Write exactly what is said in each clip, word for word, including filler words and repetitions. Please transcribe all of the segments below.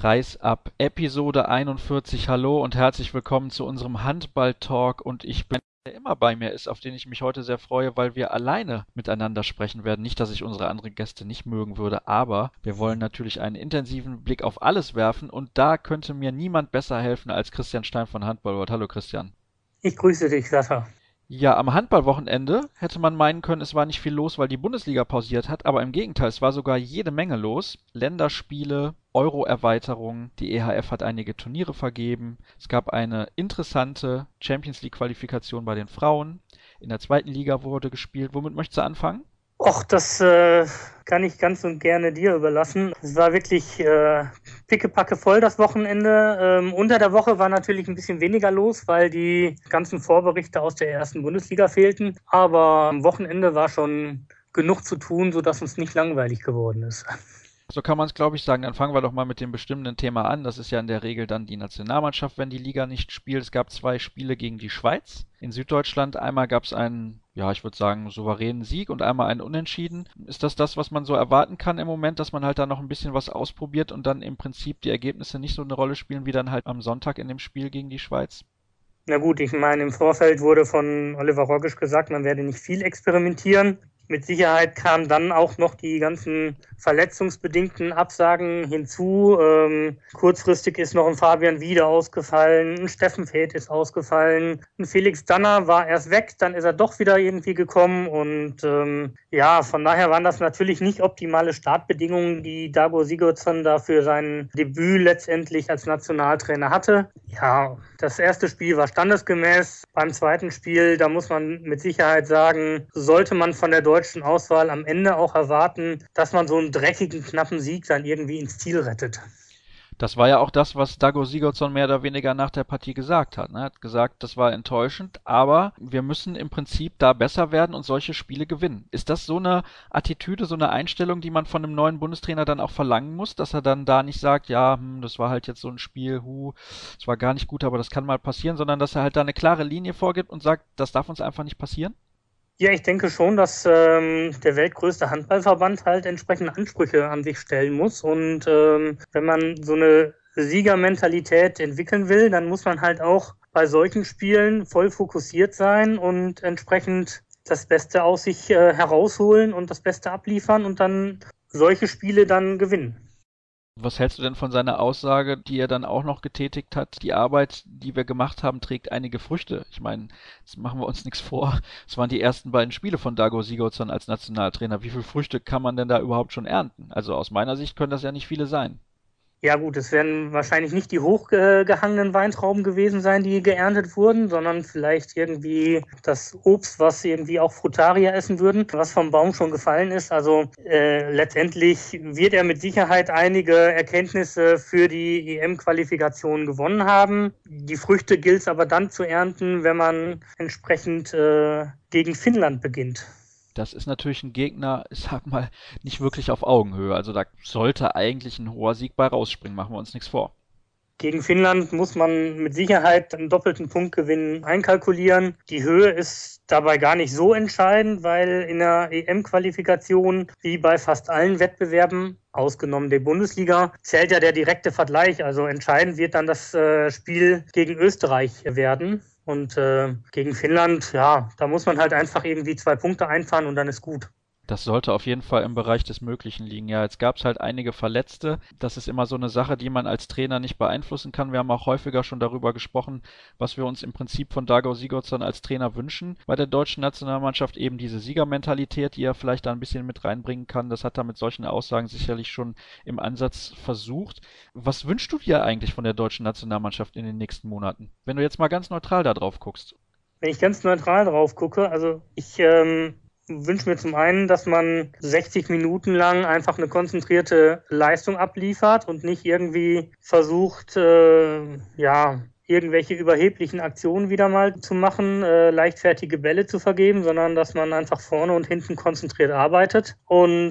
Kreisab, Episode einundvierzig. Hallo und herzlich willkommen zu unserem Handball-Talk. Und ich bin, der immer bei mir ist, auf den ich mich heute sehr freue, weil wir alleine miteinander sprechen werden. Nicht, dass ich unsere anderen Gäste nicht mögen würde, aber wir wollen natürlich einen intensiven Blick auf alles werfen. Und da könnte mir niemand besser helfen als Christian Stein von Handballworld. Hallo Christian. Ich grüße dich, Sascha. Ja, am Handballwochenende hätte man meinen können, es war nicht viel los, weil die Bundesliga pausiert hat, aber im Gegenteil, es war sogar jede Menge los. Länderspiele, Euro-Erweiterung, die E H F hat einige Turniere vergeben, es gab eine interessante Champions-League-Qualifikation bei den Frauen, in der zweiten Liga wurde gespielt. Womit möchtest du anfangen? Och, das äh, kann ich ganz und gerne dir überlassen. Es war wirklich äh, pickepacke voll das Wochenende. Ähm, unter der Woche war natürlich ein bisschen weniger los, weil die ganzen Vorberichte aus der ersten Bundesliga fehlten. Aber am Wochenende war schon genug zu tun, sodass uns nicht langweilig geworden ist. So kann man es, glaube ich, sagen. Dann fangen wir doch mal mit dem bestimmenden Thema an. Das ist ja in der Regel dann die Nationalmannschaft, wenn die Liga nicht spielt. Es gab zwei Spiele gegen die Schweiz in Süddeutschland. Einmal gab es einen, ja, ich würde sagen, souveränen Sieg und einmal einen Unentschieden. Ist das das, was man so erwarten kann im Moment, dass man halt da noch ein bisschen was ausprobiert und dann im Prinzip die Ergebnisse nicht so eine Rolle spielen wie dann halt am Sonntag in dem Spiel gegen die Schweiz? Na gut, ich meine, im Vorfeld wurde von Oliver Rogisch gesagt, man werde nicht viel experimentieren. Mit Sicherheit kamen dann auch noch die ganzen verletzungsbedingten Absagen hinzu. Ähm, kurzfristig ist noch ein Fabian Wiede ausgefallen, ein Steffen Feeth ist ausgefallen, ein Felix Danner war erst weg, dann ist er doch wieder irgendwie gekommen. Und ähm, ja, von daher waren das natürlich nicht optimale Startbedingungen, die Dago Sigurdsson da für sein Debüt letztendlich als Nationaltrainer hatte. Ja, das erste Spiel war standesgemäß. Beim zweiten Spiel, da muss man mit Sicherheit sagen, sollte man von der deutschen Auswahl am Ende auch erwarten, dass man so einen dreckigen, knappen Sieg dann irgendwie ins Ziel rettet. Das war ja auch das, was Dago Sigurdsson mehr oder weniger nach der Partie gesagt hat. Er hat gesagt, das war enttäuschend, aber wir müssen im Prinzip da besser werden und solche Spiele gewinnen. Ist das so eine Attitüde, so eine Einstellung, die man von einem neuen Bundestrainer dann auch verlangen muss, dass er dann da nicht sagt, ja, hm, das war halt jetzt so ein Spiel, hu, das war gar nicht gut, aber das kann mal passieren, sondern dass er halt da eine klare Linie vorgibt und sagt, das darf uns einfach nicht passieren? Ja, ich denke schon, dass ähm, der weltgrößte Handballverband halt entsprechende Ansprüche an sich stellen muss. Und ähm, wenn man so eine Siegermentalität entwickeln will, dann muss man halt auch bei solchen Spielen voll fokussiert sein und entsprechend das Beste aus sich äh, herausholen und das Beste abliefern und dann solche Spiele dann gewinnen. Was hältst du denn von seiner Aussage, die er dann auch noch getätigt hat? Die Arbeit, die wir gemacht haben, trägt einige Früchte. Ich meine, jetzt machen wir uns nichts vor. Es waren die ersten beiden Spiele von Dago Sigurdsson als Nationaltrainer. Wie viele Früchte kann man denn da überhaupt schon ernten? Also aus meiner Sicht können das ja nicht viele sein. Ja gut, es werden wahrscheinlich nicht die hochgehangenen Weintrauben gewesen sein, die geerntet wurden, sondern vielleicht irgendwie das Obst, was irgendwie auch Frutarier essen würden, was vom Baum schon gefallen ist. Also äh, letztendlich wird er mit Sicherheit einige Erkenntnisse für die E M-Qualifikation gewonnen haben. Die Früchte gilt es aber dann zu ernten, wenn man entsprechend äh, gegen Finnland beginnt. Das ist natürlich ein Gegner, ich sag mal, nicht wirklich auf Augenhöhe. Also da sollte eigentlich ein hoher Sieg bei rausspringen, machen wir uns nichts vor. Gegen Finnland muss man mit Sicherheit einen doppelten Punktgewinn einkalkulieren. Die Höhe ist dabei gar nicht so entscheidend, weil in der E M-Qualifikation, wie bei fast allen Wettbewerben, ausgenommen der Bundesliga, zählt ja der direkte Vergleich. Also entscheidend wird dann das äh, Spiel gegen Österreich werden. Und äh, gegen Finnland, ja, da muss man halt einfach irgendwie zwei Punkte einfahren und dann ist gut. Das sollte auf jeden Fall im Bereich des Möglichen liegen. Ja, jetzt gab es halt einige Verletzte. Das ist immer so eine Sache, die man als Trainer nicht beeinflussen kann. Wir haben auch häufiger schon darüber gesprochen, was wir uns im Prinzip von Dago Sigurdsson als Trainer wünschen. Bei der deutschen Nationalmannschaft eben diese Siegermentalität, die er vielleicht da ein bisschen mit reinbringen kann. Das hat er mit solchen Aussagen sicherlich schon im Ansatz versucht. Was wünschst du dir eigentlich von der deutschen Nationalmannschaft in den nächsten Monaten? Wenn du jetzt mal ganz neutral da drauf guckst. Wenn ich ganz neutral drauf gucke, also ich ähm, wünsche mir zum einen, dass man sechzig Minuten lang einfach eine konzentrierte Leistung abliefert und nicht irgendwie versucht, äh, ja, irgendwelche überheblichen Aktionen wieder mal zu machen, äh, leichtfertige Bälle zu vergeben, sondern dass man einfach vorne und hinten konzentriert arbeitet und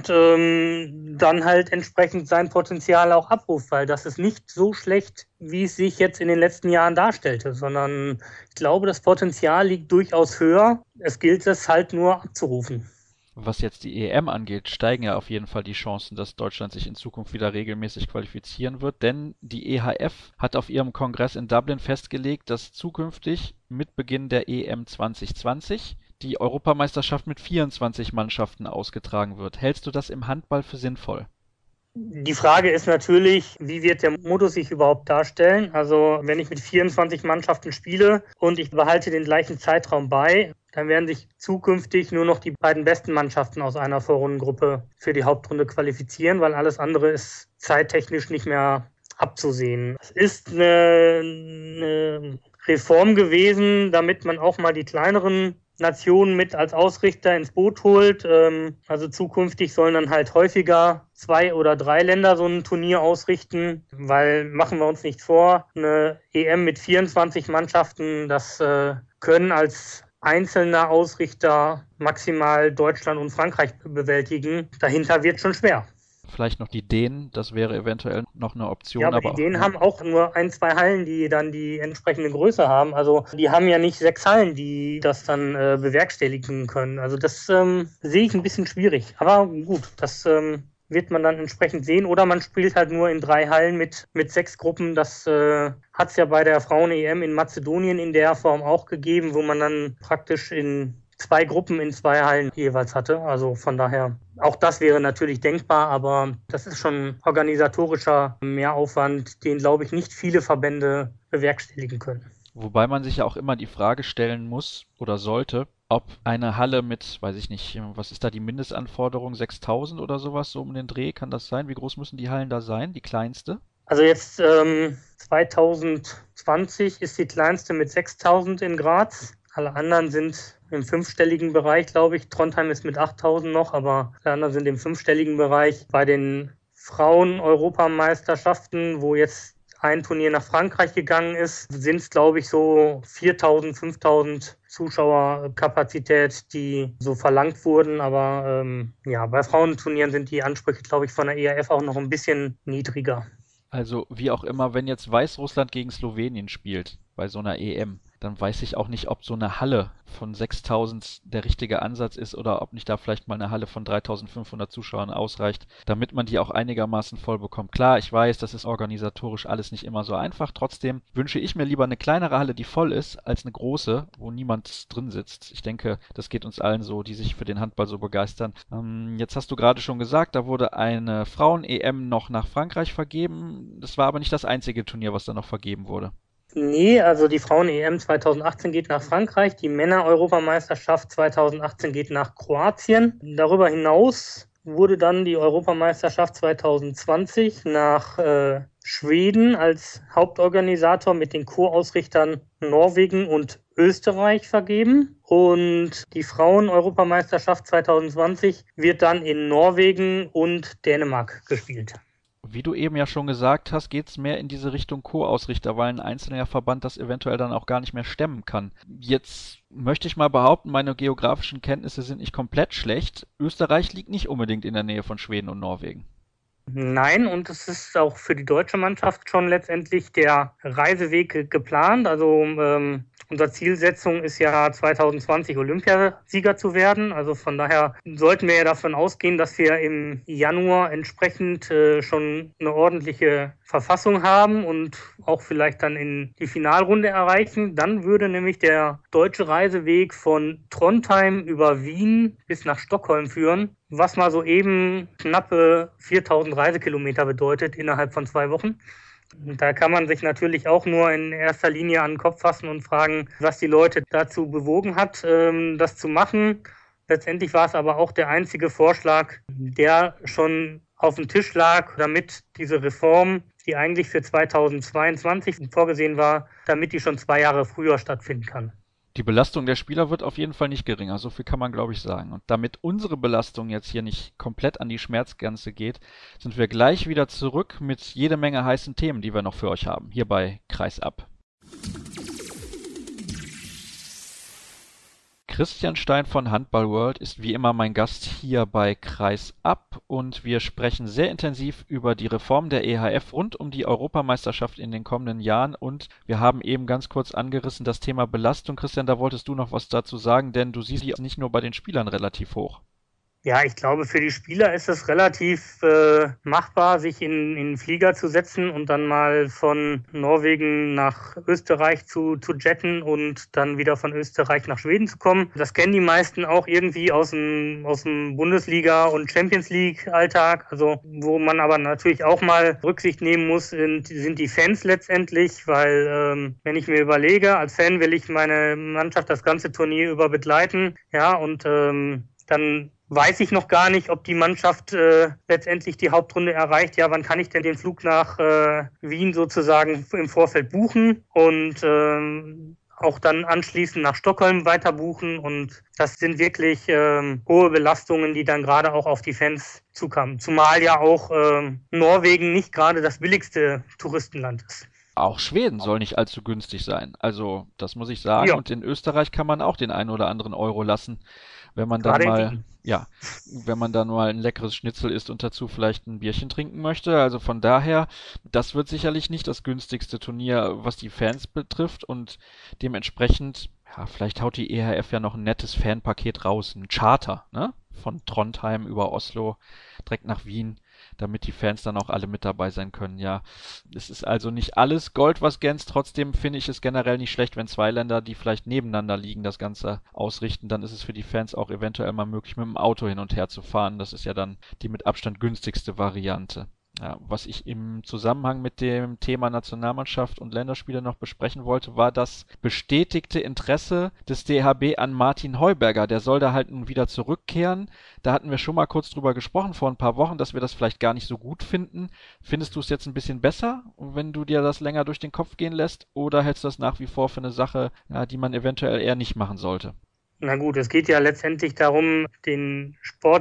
ähm, dann halt entsprechend sein Potenzial auch abruft, weil das ist nicht so schlecht, wie es sich jetzt in den letzten Jahren darstellte, sondern ich glaube, das Potenzial liegt durchaus höher. Es gilt es halt nur abzurufen. Was jetzt die E M angeht, steigen ja auf jeden Fall die Chancen, dass Deutschland sich in Zukunft wieder regelmäßig qualifizieren wird, denn die E H F hat auf ihrem Kongress in Dublin festgelegt, dass zukünftig mit Beginn der E M zwanzig zwanzig die Europameisterschaft mit vierundzwanzig Mannschaften ausgetragen wird. Hältst du das im Handball für sinnvoll? Die Frage ist natürlich, wie wird der Modus sich überhaupt darstellen? Also wenn ich mit vierundzwanzig Mannschaften spiele und ich behalte den gleichen Zeitraum bei, dann werden sich zukünftig nur noch die beiden besten Mannschaften aus einer Vorrundengruppe für die Hauptrunde qualifizieren, weil alles andere ist zeittechnisch nicht mehr abzusehen. Es ist eine, eine Reform gewesen, damit man auch mal die kleineren Nationen mit als Ausrichter ins Boot holt. Also zukünftig sollen dann halt häufiger zwei oder drei Länder so ein Turnier ausrichten, weil, machen wir uns nicht vor, eine E M mit vierundzwanzig Mannschaften, das können als einzelner Ausrichter maximal Deutschland und Frankreich bewältigen. Dahinter wird schon schwer. Vielleicht noch die Dänen, das wäre eventuell noch eine Option. Ja, aber, aber die Dänen auch, haben auch nur ein, zwei Hallen, die dann die entsprechende Größe haben. Also die haben ja nicht sechs Hallen, die das dann äh, bewerkstelligen können. Also das ähm, sehe ich ein bisschen schwierig. Aber gut, das ähm, wird man dann entsprechend sehen. Oder man spielt halt nur in drei Hallen mit, mit sechs Gruppen. Das äh, hat es ja bei der Frauen-E M in Mazedonien in der Form auch gegeben, wo man dann praktisch in zwei Gruppen in zwei Hallen jeweils hatte. Also von daher, auch das wäre natürlich denkbar, aber das ist schon organisatorischer Mehraufwand, den, glaube ich, nicht viele Verbände bewerkstelligen können. Wobei man sich ja auch immer die Frage stellen muss oder sollte, ob eine Halle mit, weiß ich nicht, was ist da die Mindestanforderung, sechstausend oder sowas, so um den Dreh, kann das sein? Wie groß müssen die Hallen da sein, die kleinste? Also jetzt ähm, zwanzig zwanzig ist die kleinste mit sechstausend in Graz. Alle anderen sind im fünfstelligen Bereich, glaube ich. Trondheim ist mit achttausend noch, aber alle anderen sind im fünfstelligen Bereich. Bei den Frauen-Europameisterschaften, wo jetzt ein Turnier nach Frankreich gegangen ist, sind es, glaube ich, so viertausend, fünftausend Zuschauerkapazität, die so verlangt wurden. Aber ähm, ja, bei Frauenturnieren sind die Ansprüche, glaube ich, von der E H F auch noch ein bisschen niedriger. Also wie auch immer, wenn jetzt Weißrussland gegen Slowenien spielt bei so einer E M, dann weiß ich auch nicht, ob so eine Halle von sechstausend der richtige Ansatz ist oder ob nicht da vielleicht mal eine Halle von dreitausendfünfhundert Zuschauern ausreicht, damit man die auch einigermaßen voll bekommt. Klar, ich weiß, das ist organisatorisch alles nicht immer so einfach. Trotzdem wünsche ich mir lieber eine kleinere Halle, die voll ist, als eine große, wo niemand drin sitzt. Ich denke, das geht uns allen so, die sich für den Handball so begeistern. Ähm, jetzt hast du gerade schon gesagt, da wurde eine Frauen-E M noch nach Frankreich vergeben. Das war aber nicht das einzige Turnier, was da noch vergeben wurde. Nee, also die Frauen-E M zweitausendachtzehn geht nach Frankreich, die Männer-Europameisterschaft zweitausendachtzehn geht nach Kroatien. Darüber hinaus wurde dann die Europameisterschaft zweitausendzwanzig nach äh, Schweden als Hauptorganisator mit den Co-Ausrichtern Norwegen und Österreich vergeben. Und die Frauen-Europameisterschaft zweitausendzwanzig wird dann in Norwegen und Dänemark gespielt. Wie du eben ja schon gesagt hast, geht es mehr in diese Richtung Co-Ausrichter, weil ein einzelner Verband das eventuell dann auch gar nicht mehr stemmen kann. Jetzt möchte ich mal behaupten, meine geografischen Kenntnisse sind nicht komplett schlecht. Österreich liegt nicht unbedingt in der Nähe von Schweden und Norwegen. Nein, und es ist auch für die deutsche Mannschaft schon letztendlich der Reiseweg geplant. Also ähm, unsere Zielsetzung ist ja zweitausendzwanzig Olympiasieger zu werden. Also von daher sollten wir ja davon ausgehen, dass wir im Januar entsprechend äh, schon eine ordentliche Verfassung haben und auch vielleicht dann in die Finalrunde erreichen. Dann würde nämlich der deutsche Reiseweg von Trondheim über Wien bis nach Stockholm führen, was mal so eben knappe viertausend Reisekilometer bedeutet innerhalb von zwei Wochen. Und da kann man sich natürlich auch nur in erster Linie an den Kopf fassen und fragen, was die Leute dazu bewogen hat, das zu machen. Letztendlich war es aber auch der einzige Vorschlag, der schon auf dem Tisch lag, damit diese Reform, die eigentlich für zweitausendzweiundzwanzig vorgesehen war, damit die schon zwei Jahre früher stattfinden kann. Die Belastung der Spieler wird auf jeden Fall nicht geringer, so viel kann man, glaube ich, sagen. Und damit unsere Belastung jetzt hier nicht komplett an die Schmerzgrenze geht, sind wir gleich wieder zurück mit jede Menge heißen Themen, die wir noch für euch haben, hier bei Kreisab. Christian Stein von Handball World ist wie immer mein Gast hier bei Kreisab und wir sprechen sehr intensiv über die Reform der E H F rund um die Europameisterschaft in den kommenden Jahren und wir haben eben ganz kurz angerissen das Thema Belastung. Christian, da wolltest du noch was dazu sagen, denn du siehst die nicht nur bei den Spielern relativ hoch. Ja, ich glaube, für die Spieler ist es relativ äh, machbar, sich in, in den Flieger zu setzen und dann mal von Norwegen nach Österreich zu, zu jetten und dann wieder von Österreich nach Schweden zu kommen. Das kennen die meisten auch irgendwie aus dem, aus dem Bundesliga- und Champions League-Alltag. Also wo man aber natürlich auch mal Rücksicht nehmen muss, sind, sind die Fans letztendlich, weil ähm, wenn ich mir überlege, als Fan will ich meine Mannschaft das ganze Turnier über begleiten, ja, und ähm, dann weiß ich noch gar nicht, ob die Mannschaft äh, letztendlich die Hauptrunde erreicht. Ja, wann kann ich denn den Flug nach äh, Wien sozusagen im Vorfeld buchen und ähm, auch dann anschließend nach Stockholm weiter buchen? Und das sind wirklich ähm, hohe Belastungen, die dann gerade auch auf die Fans zukamen. Zumal ja auch ähm, Norwegen nicht gerade das billigste Touristenland ist. Auch Schweden soll nicht allzu günstig sein. Also, das muss ich sagen. Ja, Und in Österreich kann man auch den einen oder anderen Euro lassen, wenn man dann gerade in mal, Wien. ja, wenn man dann mal ein leckeres Schnitzel isst und dazu vielleicht ein Bierchen trinken möchte. Also von daher, das wird sicherlich nicht das günstigste Turnier, was die Fans betrifft. Und dementsprechend, ja, vielleicht haut die E H F ja noch ein nettes Fanpaket raus, ein Charter, ne? Von Trondheim über Oslo direkt nach Wien, damit die Fans dann auch alle mit dabei sein können. Ja, es ist also nicht alles Gold, was glänzt. Trotzdem finde ich es generell nicht schlecht, wenn zwei Länder, die vielleicht nebeneinander liegen, das Ganze ausrichten. Dann ist es für die Fans auch eventuell mal möglich, mit dem Auto hin und her zu fahren. Das ist ja dann die mit Abstand günstigste Variante. Ja, was ich im Zusammenhang mit dem Thema Nationalmannschaft und Länderspiele noch besprechen wollte, war das bestätigte Interesse des D H B an Martin Heuberger. Der soll da halt nun wieder zurückkehren. Da hatten wir schon mal kurz drüber gesprochen vor ein paar Wochen, dass wir das vielleicht gar nicht so gut finden. Findest du es jetzt ein bisschen besser, wenn du dir das länger durch den Kopf gehen lässt? Oder hältst du das nach wie vor für eine Sache, ja, die man eventuell eher nicht machen sollte? Na gut, es geht ja letztendlich darum, den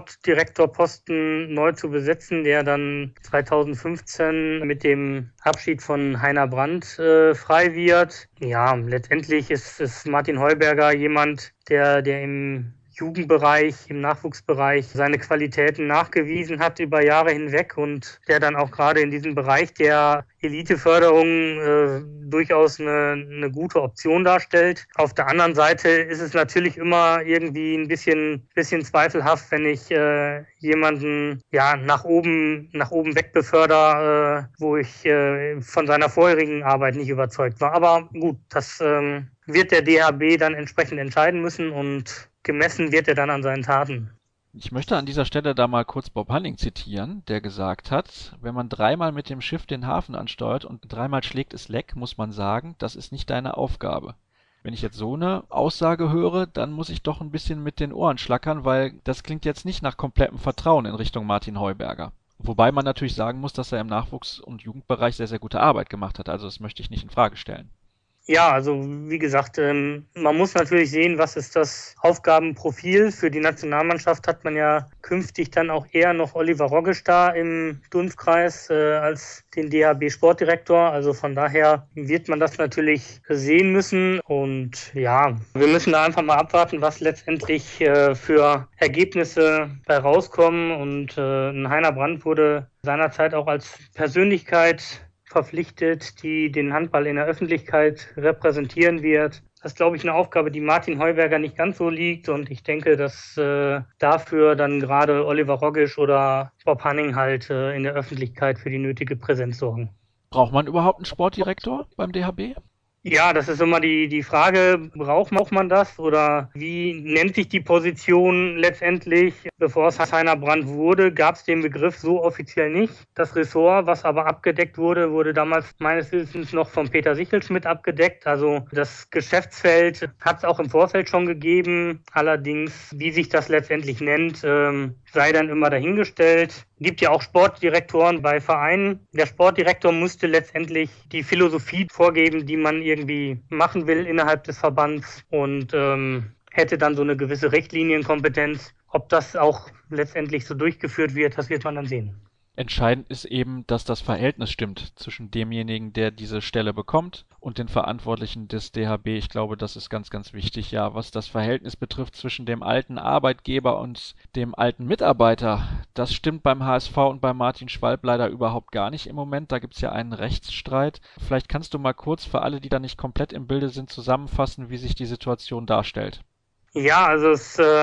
Sportdirektorposten neu zu besetzen, der dann zweitausendfünfzehn mit dem Abschied von Heiner Brandt äh, frei wird. Ja, letztendlich ist, ist Martin Heuberger jemand, der, der im Jugendbereich, im Nachwuchsbereich seine Qualitäten nachgewiesen hat über Jahre hinweg und der dann auch gerade in diesem Bereich der Eliteförderung äh, durchaus eine, eine gute Option darstellt. Auf der anderen Seite ist es natürlich immer irgendwie ein bisschen, bisschen zweifelhaft, wenn ich äh, jemanden ja nach oben, nach oben weg befördere, äh, wo ich äh, von seiner vorherigen Arbeit nicht überzeugt war. Aber gut, das ähm, wird der D H B dann entsprechend entscheiden müssen und gemessen wird er dann an seinen Taten. Ich möchte an dieser Stelle da mal kurz Bob Hanning zitieren, der gesagt hat, wenn man dreimal mit dem Schiff den Hafen ansteuert und dreimal schlägt es leck, muss man sagen, das ist nicht deine Aufgabe. Wenn ich jetzt so eine Aussage höre, dann muss ich doch ein bisschen mit den Ohren schlackern, weil das klingt jetzt nicht nach komplettem Vertrauen in Richtung Martin Heuberger. Wobei man natürlich sagen muss, dass er im Nachwuchs- und Jugendbereich sehr, sehr gute Arbeit gemacht hat. Also das möchte ich nicht in Frage stellen. Ja, also wie gesagt, ähm, man muss natürlich sehen, was ist das Aufgabenprofil. Für die Nationalmannschaft hat man ja künftig dann auch eher noch Oliver Rogisch da im Dunstkreis äh, als den D H B-Sportdirektor. Also von daher wird man das natürlich sehen müssen. Und ja, wir müssen da einfach mal abwarten, was letztendlich äh, für Ergebnisse bei rauskommen. Und äh, ein Heiner Brandt wurde seinerzeit auch als Persönlichkeit verpflichtet, die den Handball in der Öffentlichkeit repräsentieren wird. Das ist, glaube ich, eine Aufgabe, die Martin Heuberger nicht ganz so liegt. Und ich denke, dass äh, dafür dann gerade Oliver Rogisch oder Bob Hanning halt äh, in der Öffentlichkeit für die nötige Präsenz sorgen. Braucht man überhaupt einen Sportdirektor beim D H B? Ja, das ist immer die, die Frage, braucht man das oder wie nennt sich die Position letztendlich? Bevor es Heiner Brandt wurde, gab es den Begriff so offiziell nicht. Das Ressort, was aber abgedeckt wurde, wurde damals meines Wissens noch von Peter Sichelschmidt abgedeckt. Also das Geschäftsfeld hat es auch im Vorfeld schon gegeben. Allerdings, wie sich das letztendlich nennt, ähm, sei dann immer dahingestellt. Es gibt ja auch Sportdirektoren bei Vereinen. Der Sportdirektor musste letztendlich die Philosophie vorgeben, die man irgendwie machen will innerhalb des Verbands und ähm, hätte dann so eine gewisse Richtlinienkompetenz. Ob das auch letztendlich so durchgeführt wird, das wird man dann sehen. Entscheidend ist eben, dass das Verhältnis stimmt zwischen demjenigen, der diese Stelle bekommt, und den Verantwortlichen des D H B. Ich glaube, das ist ganz, ganz wichtig. Ja, was das Verhältnis betrifft zwischen dem alten Arbeitgeber und dem alten Mitarbeiter, das stimmt beim H S V und bei Martin Schwalb leider überhaupt gar nicht im Moment. Da gibt es ja einen Rechtsstreit. Vielleicht kannst du mal kurz für alle, die da nicht komplett im Bilde sind, zusammenfassen, wie sich die Situation darstellt. Ja, also es äh,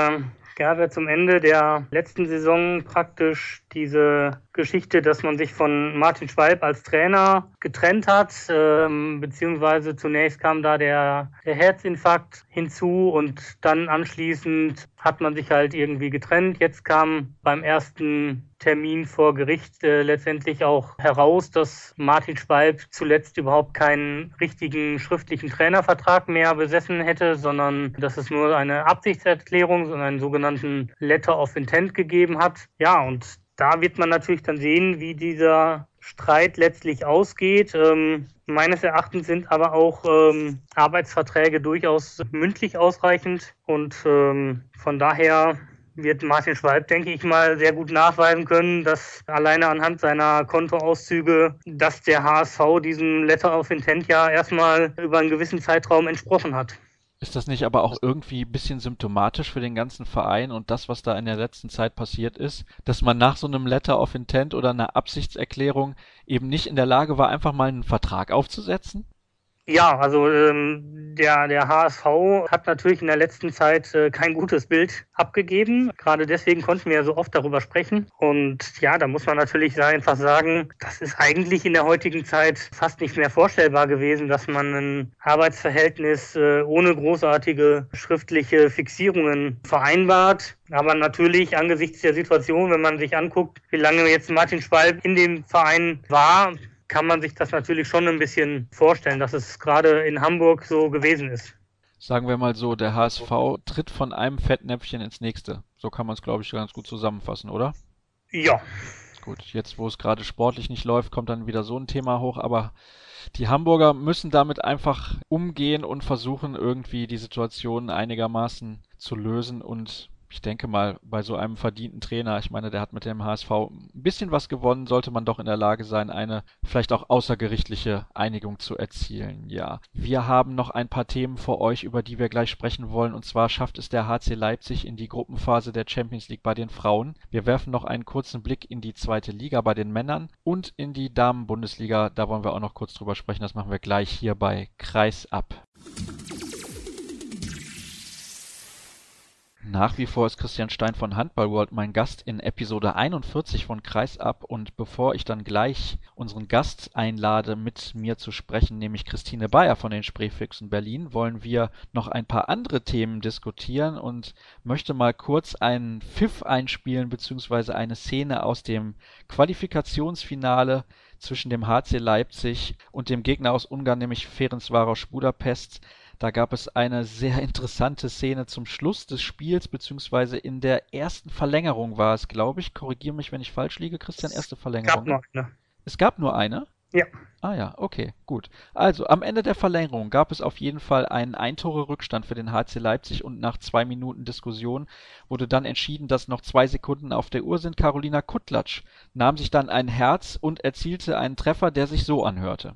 gab ja zum Ende der letzten Saison praktisch diese Geschichte, dass man sich von Martin Schwalb als Trainer getrennt hat, ähm, beziehungsweise zunächst kam da der, der Herzinfarkt hinzu und dann anschließend hat man sich halt irgendwie getrennt. Jetzt kam beim ersten Termin vor Gericht äh, letztendlich auch heraus, dass Martin Schwalb zuletzt überhaupt keinen richtigen schriftlichen Trainervertrag mehr besessen hätte, sondern dass es nur eine Absichtserklärung, so einen sogenannten Letter of Intent gegeben hat. Ja, und da wird man natürlich dann sehen, wie dieser Streit letztlich ausgeht. Ähm, meines Erachtens sind aber auch ähm, Arbeitsverträge durchaus mündlich ausreichend und ähm, von daher wird Martin Schwalb, denke ich mal, sehr gut nachweisen können, dass alleine anhand seiner Kontoauszüge, dass der H S V diesem Letter of Intent ja erstmal über einen gewissen Zeitraum entsprochen hat. Ist das nicht aber auch irgendwie ein bisschen symptomatisch für den ganzen Verein und das, was da in der letzten Zeit passiert ist, dass man nach so einem Letter of Intent oder einer Absichtserklärung eben nicht in der Lage war, einfach mal einen Vertrag aufzusetzen? Ja, also ähm, der, der H S V hat natürlich in der letzten Zeit äh, kein gutes Bild abgegeben. Gerade deswegen konnten wir ja so oft darüber sprechen. Und ja, da muss man natürlich einfach sagen, das ist eigentlich in der heutigen Zeit fast nicht mehr vorstellbar gewesen, dass man ein Arbeitsverhältnis äh, ohne großartige schriftliche Fixierungen vereinbart. Aber natürlich angesichts der Situation, wenn man sich anguckt, wie lange jetzt Martin Schwalb in dem Verein war, kann man sich das natürlich schon ein bisschen vorstellen, dass es gerade in Hamburg so gewesen ist. Sagen wir mal so, der H S V tritt von einem Fettnäpfchen ins nächste. So kann man es, glaube ich, ganz gut zusammenfassen, oder? Ja. Gut, jetzt wo es gerade sportlich nicht läuft, kommt dann wieder so ein Thema hoch, aber die Hamburger müssen damit einfach umgehen und versuchen irgendwie die Situation einigermaßen zu lösen und ich denke mal, bei so einem verdienten Trainer, ich meine, der hat mit dem H S V ein bisschen was gewonnen, sollte man doch in der Lage sein, eine vielleicht auch außergerichtliche Einigung zu erzielen. Ja, wir haben noch ein paar Themen für euch, über die wir gleich sprechen wollen. Und zwar schafft es der H C Leipzig in die Gruppenphase der Champions League bei den Frauen. Wir werfen noch einen kurzen Blick in die zweite Liga bei den Männern und in die Damen-Bundesliga. Da wollen wir auch noch kurz drüber sprechen. Das machen wir gleich hier bei Kreisab. Nach wie vor ist Christian Stein von Handball World mein Gast in Episode einundvierzig von Kreisab und bevor ich dann gleich unseren Gast einlade, mit mir zu sprechen, nämlich Christine Bayer von den Spreefüchsen Berlin, wollen wir noch ein paar andere Themen diskutieren und möchte mal kurz einen Pfiff einspielen bzw. eine Szene aus dem Qualifikationsfinale zwischen dem H C Leipzig und dem Gegner aus Ungarn, nämlich Ferencváros Budapest. Da gab es eine sehr interessante Szene zum Schluss des Spiels, beziehungsweise in der ersten Verlängerung war es, glaube ich. Korrigiere mich, wenn ich falsch liege, Christian, erste Verlängerung. Es gab nur eine. Es gab nur eine? Ja. Ah ja, okay, gut. Also, am Ende der Verlängerung gab es auf jeden Fall einen Eintore-Rückstand für den H C Leipzig und nach zwei Minuten Diskussion wurde dann entschieden, dass noch zwei Sekunden auf der Uhr sind. Karolina Kutlatsch nahm sich dann ein Herz und erzielte einen Treffer, der sich so anhörte.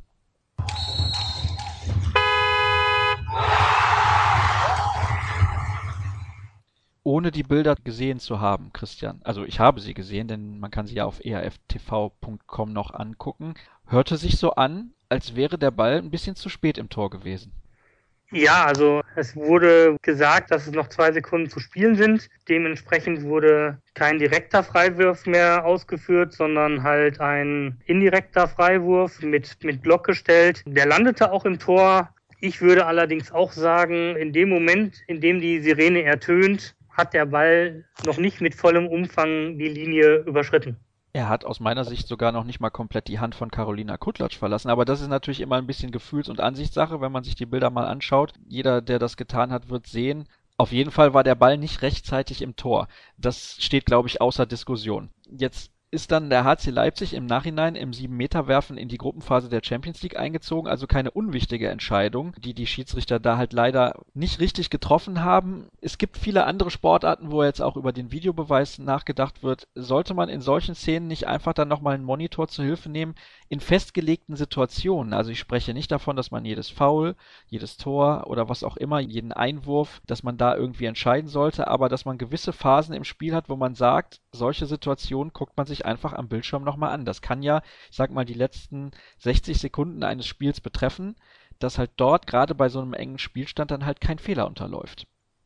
Ohne die Bilder gesehen zu haben, Christian, also ich habe sie gesehen, denn man kann sie ja auf e a f t v punkt com noch angucken, hörte sich so an, als wäre der Ball ein bisschen zu spät im Tor gewesen. Ja, also es wurde gesagt, dass es noch zwei Sekunden zu spielen sind. Dementsprechend wurde kein direkter Freiwurf mehr ausgeführt, sondern halt ein indirekter Freiwurf mit, mit Block gestellt. Der landete auch im Tor. Ich würde allerdings auch sagen, in dem Moment, in dem die Sirene ertönt, hat der Ball noch nicht mit vollem Umfang die Linie überschritten. Er hat aus meiner Sicht sogar noch nicht mal komplett die Hand von Karolina Kutlatsch verlassen, aber das ist natürlich immer ein bisschen Gefühls- und Ansichtssache, wenn man sich die Bilder mal anschaut. Jeder, der das getan hat, wird sehen, auf jeden Fall war der Ball nicht rechtzeitig im Tor. Das steht, glaube ich, außer Diskussion. Jetzt ist dann der H C Leipzig im Nachhinein im sieben-Meter-Werfen in die Gruppenphase der Champions League eingezogen, also keine unwichtige Entscheidung, die die Schiedsrichter da halt leider nicht richtig getroffen haben. Es gibt viele andere Sportarten, wo jetzt auch über den Videobeweis nachgedacht wird. Sollte man in solchen Szenen nicht einfach dann nochmal einen Monitor zur Hilfe nehmen, in festgelegten Situationen? Also ich spreche nicht davon, dass man jedes Foul, jedes Tor oder was auch immer, jeden Einwurf, dass man da irgendwie entscheiden sollte, aber dass man gewisse Phasen im Spiel hat, wo man sagt, solche Situationen guckt man sich einfach am Bildschirm nochmal an. Das kann ja, ich sag mal, die letzten sechzig Sekunden eines Spiels betreffen, dass halt dort gerade bei so einem engen Spielstand dann halt kein Fehler unterläuft.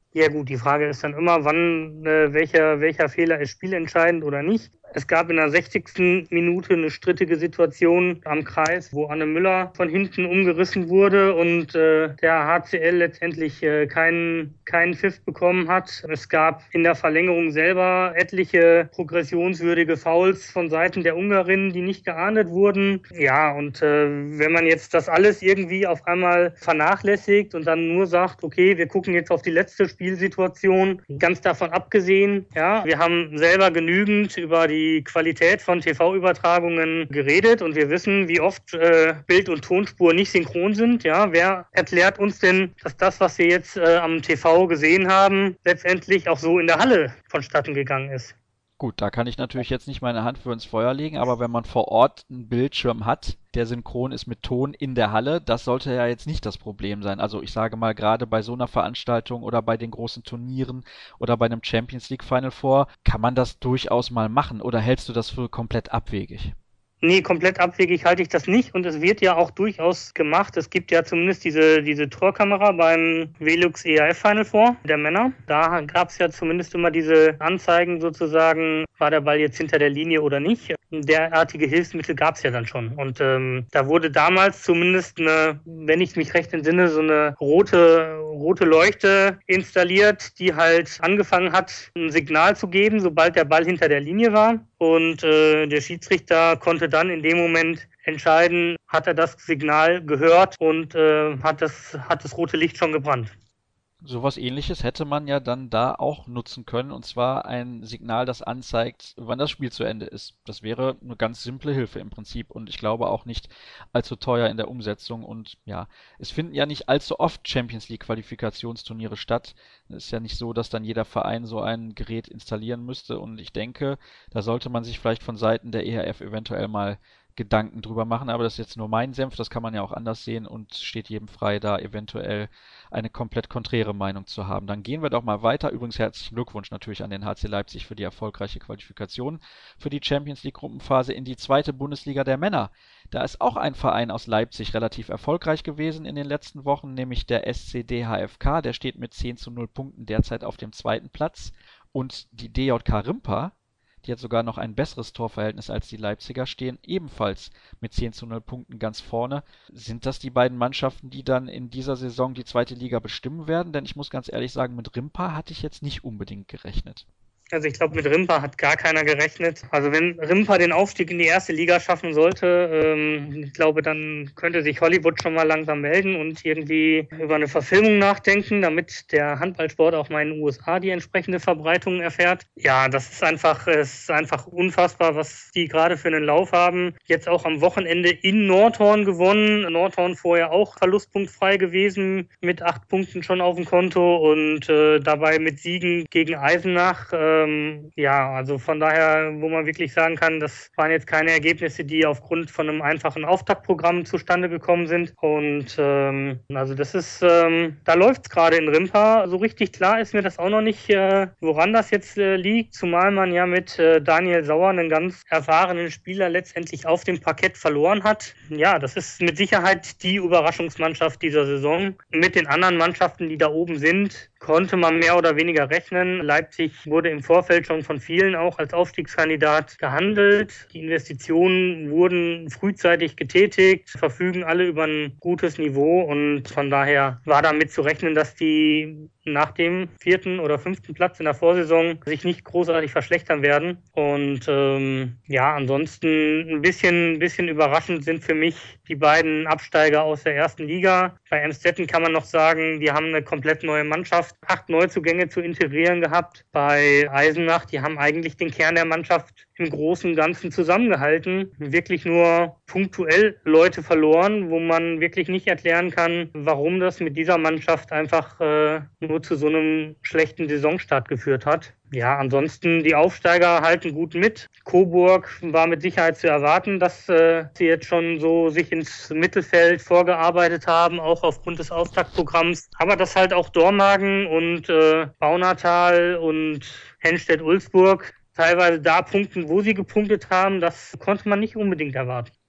Ja gut, die Frage ist dann immer, wann äh, welcher, welcher Fehler ist spielentscheidend oder nicht. Es gab in der sechzigsten Minute eine strittige Situation am Kreis, wo Anne Müller von hinten umgerissen wurde und äh, der H C L letztendlich äh, keinen, keinen Pfiff bekommen hat. Es gab in der Verlängerung selber etliche progressionswürdige Fouls von Seiten der Ungarinnen, die nicht geahndet wurden. Ja, und äh, wenn man jetzt das alles irgendwie auf einmal vernachlässigt und dann nur sagt, okay, wir gucken jetzt auf die letzte Spielsituation, ganz davon abgesehen, ja, wir haben selber genügend über die die Qualität von T V-Übertragungen geredet und wir wissen, wie oft äh, Bild- und Tonspur nicht synchron sind. Ja, wer erklärt uns denn, dass das, was wir jetzt äh, am T V gesehen haben, letztendlich auch so in der Halle vonstatten gegangen ist? Gut, da kann ich natürlich jetzt nicht meine Hand für ins Feuer legen, aber wenn man vor Ort einen Bildschirm hat, der synchron ist mit Ton in der Halle, das sollte ja jetzt nicht das Problem sein. Also ich sage mal, gerade bei so einer Veranstaltung oder bei den großen Turnieren oder bei einem Champions League Final Four kann man das durchaus mal machen, oder hältst du das für komplett abwegig? Nee, komplett abwegig halte ich das nicht und es wird ja auch durchaus gemacht. Es gibt ja zumindest diese, diese Torkamera beim Velux E A F Final Four der Männer. Da gab es ja zumindest immer diese Anzeigen sozusagen, war der Ball jetzt hinter der Linie oder nicht. Derartige Hilfsmittel gab es ja dann schon. Und ähm, da wurde damals zumindest eine, wenn ich mich recht entsinne, so eine rote, rote Leuchte installiert, die halt angefangen hat, ein Signal zu geben, sobald der Ball hinter der Linie war. Und äh, der Schiedsrichter konnte dann in dem Moment entscheiden, hat er das Signal gehört und äh, hat das, hat das rote Licht schon gebrannt. Sowas Ähnliches hätte man ja dann da auch nutzen können, und zwar ein Signal, das anzeigt, wann das Spiel zu Ende ist. Das wäre eine ganz simple Hilfe im Prinzip und ich glaube auch nicht allzu teuer in der Umsetzung. Und ja, es finden ja nicht allzu oft Champions League Qualifikationsturniere statt. Es ist ja nicht so, dass dann jeder Verein so ein Gerät installieren müsste, und ich denke, da sollte man sich vielleicht von Seiten der E H F eventuell mal Gedanken drüber machen, aber das ist jetzt nur mein Senf, das kann man ja auch anders sehen und steht jedem frei, da eventuell eine komplett konträre Meinung zu haben. Dann gehen wir doch mal weiter. Übrigens herzlichen Glückwunsch natürlich an den H C Leipzig für die erfolgreiche Qualifikation für die Champions League Gruppenphase in die zweite Bundesliga der Männer. Da ist auch ein Verein aus Leipzig relativ erfolgreich gewesen in den letzten Wochen, nämlich der S C D H F K, der steht mit zehn zu null Punkten derzeit auf dem zweiten Platz, und die D J K Rimpa, die hat sogar noch ein besseres Torverhältnis als die Leipziger, stehen ebenfalls mit zehn zu null Punkten ganz vorne. Sind das die beiden Mannschaften, die dann in dieser Saison die zweite Liga bestimmen werden? Denn ich muss ganz ehrlich sagen, mit Rimpa hatte ich jetzt nicht unbedingt gerechnet. Also ich glaube, mit Rimpa hat gar keiner gerechnet. Also wenn Rimpa den Aufstieg in die erste Liga schaffen sollte, ähm, ich glaube, dann könnte sich Hollywood schon mal langsam melden und irgendwie über eine Verfilmung nachdenken, damit der Handballsport auch mal in den U S A die entsprechende Verbreitung erfährt. Ja, das ist einfach, es ist einfach unfassbar, was die gerade für einen Lauf haben. Jetzt auch am Wochenende in Nordhorn gewonnen. Nordhorn vorher auch verlustpunktfrei gewesen, mit acht Punkten schon auf dem Konto und äh, dabei mit Siegen gegen Eisenach. Äh, Ja, also von daher, wo man wirklich sagen kann, das waren jetzt keine Ergebnisse, die aufgrund von einem einfachen Auftaktprogramm zustande gekommen sind. Und ähm, also das ist, ähm, da läuft es gerade in Rimpa. So richtig klar ist mir das auch noch nicht, äh, woran das jetzt äh, liegt, zumal man ja mit äh, Daniel Sauer einen ganz erfahrenen Spieler letztendlich auf dem Parkett verloren hat. Ja, das ist mit Sicherheit die Überraschungsmannschaft dieser Saison. Mit den anderen Mannschaften, die da oben sind, konnte man mehr oder weniger rechnen. Leipzig wurde im Vorfeld schon von vielen auch als Aufstiegskandidat gehandelt. Die Investitionen wurden frühzeitig getätigt, verfügen alle über ein gutes Niveau und von daher war damit zu rechnen, dass die nach dem vierten oder fünften Platz in der Vorsaison sich nicht großartig verschlechtern werden. Und ähm, ja, ansonsten ein bisschen, ein bisschen überraschend sind für mich die beiden Absteiger aus der ersten Liga. Bei Emstetten kann man noch sagen, die haben eine komplett neue Mannschaft, acht Neuzugänge zu integrieren gehabt. Bei Eisenach, die haben eigentlich den Kern der Mannschaft im Großen und Ganzen zusammengehalten. Wirklich nur punktuell Leute verloren, wo man wirklich nicht erklären kann, warum das mit dieser Mannschaft einfach äh, nur zu so einem schlechten Saisonstart geführt hat. Ja, ansonsten die Aufsteiger halten gut mit. Coburg war mit Sicherheit zu erwarten, dass äh, sie jetzt schon so sich ins Mittelfeld vorgearbeitet haben, auch aufgrund des Auftaktprogramms. Aber dass halt auch Dormagen und äh, Baunatal und Henstedt-Ulzburg teilweise da punkten, wo sie gepunktet haben, das konnte man nicht unbedingt erwarten.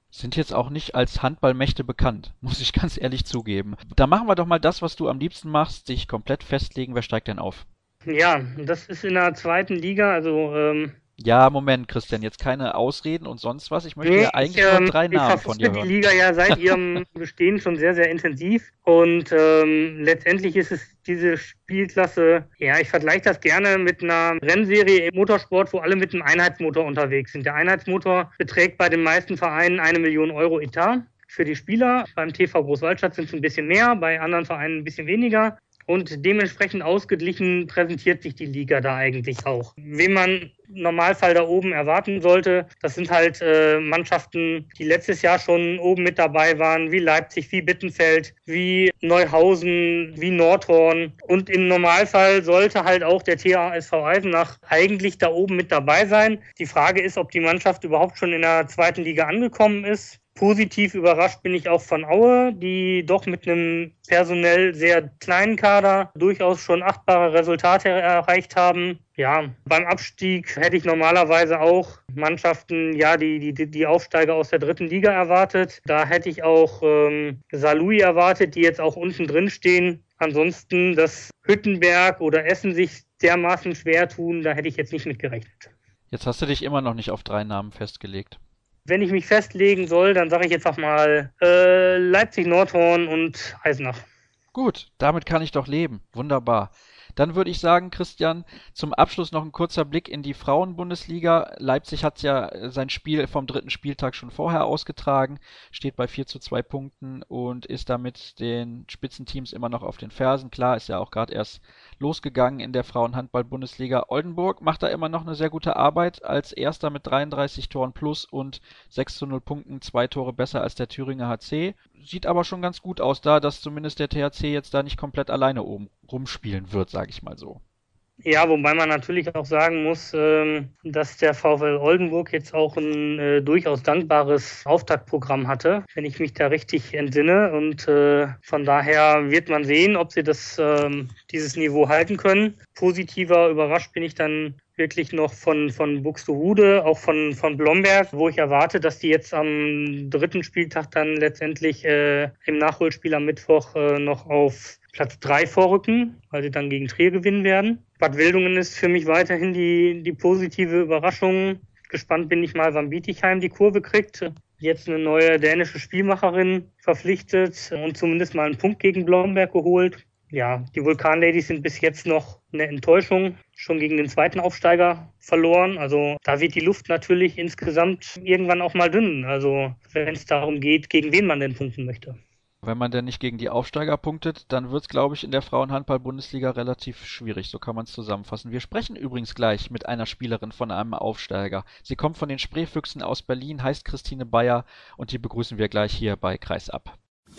Sind jetzt auch nicht als Handballmächte bekannt, muss ich ganz ehrlich zugeben. Da machen wir doch mal das, was du am liebsten machst, dich komplett festlegen. Wer steigt denn auf? Ja, das ist in der zweiten Liga, also ähm, Ja, Moment, Christian, jetzt keine Ausreden und sonst was. Ich möchte nee, ja ich, eigentlich nur ähm, drei ich Namen von verfolge dir die hören. Liga ja seit ihrem Bestehen schon sehr, sehr intensiv und ähm, letztendlich ist es diese Spielklasse, ja, ich vergleiche das gerne mit einer Rennserie im Motorsport, wo alle mit einem Einheitsmotor unterwegs sind. Der Einheitsmotor beträgt bei den meisten Vereinen eine Million Euro Etat für die Spieler. Beim T V Großwaldstadt sind es ein bisschen mehr, bei anderen Vereinen ein bisschen weniger. Und dementsprechend ausgeglichen präsentiert sich die Liga da eigentlich auch. Wen man im Normalfall da oben erwarten sollte, das sind halt äh, Mannschaften, die letztes Jahr schon oben mit dabei waren, wie Leipzig, wie Bittenfeld, wie Neuhausen, wie Nordhorn. Und im Normalfall sollte halt auch der T H S V Eisenach eigentlich da oben mit dabei sein. Die Frage ist, ob die Mannschaft überhaupt schon in der zweiten Liga angekommen ist. Positiv überrascht bin ich auch von Aue, die doch mit einem personell sehr kleinen Kader durchaus schon achtbare Resultate erreicht haben. Ja, beim Abstieg hätte ich normalerweise auch Mannschaften, ja, die, die, die Aufsteiger aus der dritten Liga erwartet. Da hätte ich auch ähm, Saarlouis erwartet, die jetzt auch unten drin stehen. Ansonsten, dass Hüttenberg oder Essen sich dermaßen schwer tun, da hätte ich jetzt nicht mit gerechnet. Jetzt hast du dich immer noch nicht auf drei Namen festgelegt. Wenn ich mich festlegen soll, dann sage ich jetzt auch mal äh, Leipzig, Nordhorn und Eisenach. Gut, damit kann ich doch leben. Wunderbar. Dann würde ich sagen, Christian, zum Abschluss noch ein kurzer Blick in die Frauenbundesliga. Leipzig hat ja sein Spiel vom dritten Spieltag schon vorher ausgetragen, steht bei vier zu zwei Punkten und ist damit den Spitzenteams immer noch auf den Fersen. Klar, ist ja auch gerade erst losgegangen in der Frauenhandball-Bundesliga. Oldenburg macht da immer noch eine sehr gute Arbeit als Erster mit dreiunddreißig Toren plus und sechs zu null Punkten, zwei Tore besser als der Thüringer H C. Sieht aber schon ganz gut aus da, dass zumindest der T H C jetzt da nicht komplett alleine oben rumspielen wird, sage ich mal so. Ja, wobei man natürlich auch sagen muss, ähm, dass der VfL Oldenburg jetzt auch ein äh, durchaus dankbares Auftaktprogramm hatte, wenn ich mich da richtig entsinne. Und äh, von daher wird man sehen, ob sie das ähm, dieses Niveau halten können. Positiver überrascht bin ich dann wirklich noch von, von Buxtehude, auch von, von Blomberg, wo ich erwarte, dass die jetzt am dritten Spieltag dann letztendlich äh, im Nachholspiel am Mittwoch äh, noch auf Platz drei vorrücken, weil sie dann gegen Trier gewinnen werden. Bad Wildungen ist für mich weiterhin die, die positive Überraschung. Gespannt bin ich mal, wann Bietigheim die Kurve kriegt. Jetzt eine neue dänische Spielmacherin verpflichtet und zumindest mal einen Punkt gegen Blomberg geholt. Ja, die Vulkanladies sind bis jetzt noch eine Enttäuschung, schon gegen den zweiten Aufsteiger verloren. Also da wird die Luft natürlich insgesamt irgendwann auch mal dünn. Also wenn es darum geht, gegen wen man denn punkten möchte. Wenn man denn nicht gegen die Aufsteiger punktet, dann wird es, glaube ich, in der Frauenhandball-Bundesliga relativ schwierig. So kann man es zusammenfassen. Wir sprechen übrigens gleich mit einer Spielerin von einem Aufsteiger. Sie kommt von den Spreefüchsen aus Berlin, heißt Christine Bayer und die begrüßen wir gleich hier bei Kreisab.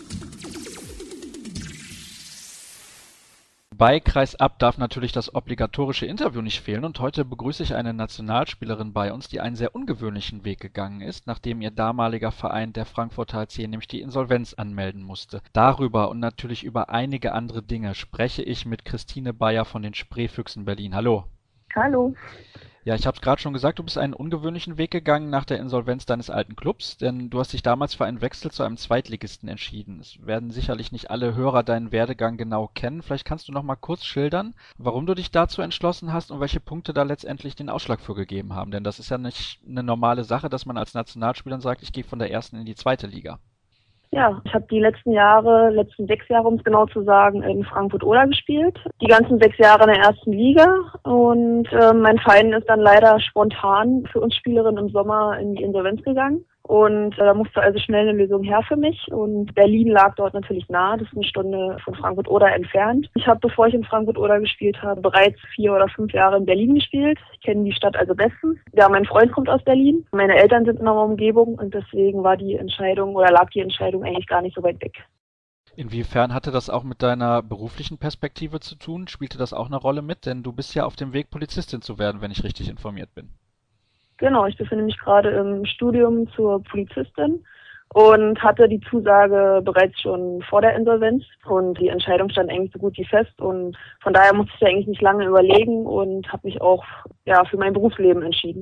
Bei Kreisab darf natürlich das obligatorische Interview nicht fehlen und heute begrüße ich eine Nationalspielerin bei uns, die einen sehr ungewöhnlichen Weg gegangen ist, nachdem ihr damaliger Verein, der Frankfurter H C, nämlich die Insolvenz anmelden musste. Darüber und natürlich über einige andere Dinge spreche ich mit Christine Bayer von den Spreefüchsen Berlin. Hallo. Hallo. Ja, ich habe es gerade schon gesagt, du bist einen ungewöhnlichen Weg gegangen nach der Insolvenz deines alten Clubs, denn du hast dich damals für einen Wechsel zu einem Zweitligisten entschieden. Es werden sicherlich nicht alle Hörer deinen Werdegang genau kennen. Vielleicht kannst du noch mal kurz schildern, warum du dich dazu entschlossen hast und welche Punkte da letztendlich den Ausschlag für gegeben haben. Denn das ist ja nicht eine normale Sache, dass man als Nationalspieler sagt, ich gehe von der ersten in die zweite Liga. Ja, ich habe die letzten Jahre, letzten sechs Jahre, um es genau zu sagen, in Frankfurt-Oder gespielt. Die ganzen sechs Jahre in der ersten Liga. Und äh, mein Verein ist dann leider spontan für uns Spielerinnen im Sommer in die Insolvenz gegangen. Und äh, da musste also schnell eine Lösung her für mich. Und Berlin lag dort natürlich nah. Das ist eine Stunde von Frankfurt-Oder entfernt. Ich habe, bevor ich in Frankfurt-Oder gespielt habe, bereits vier oder fünf Jahre in Berlin gespielt. Ich kenne die Stadt also bestens. Ja, mein Freund kommt aus Berlin. Meine Eltern sind in der Umgebung. Und deswegen war die Entscheidung oder lag die Entscheidung eigentlich gar nicht so weit weg. Inwiefern hatte das auch mit deiner beruflichen Perspektive zu tun? Spielte das auch eine Rolle mit? Denn du bist ja auf dem Weg, Polizistin zu werden, wenn ich richtig informiert bin. Genau, ich befinde mich gerade im Studium zur Polizistin und hatte die Zusage bereits schon vor der Insolvenz und die Entscheidung stand eigentlich so gut wie fest und von daher musste ich eigentlich nicht lange überlegen und habe mich auch ja für mein Berufsleben entschieden.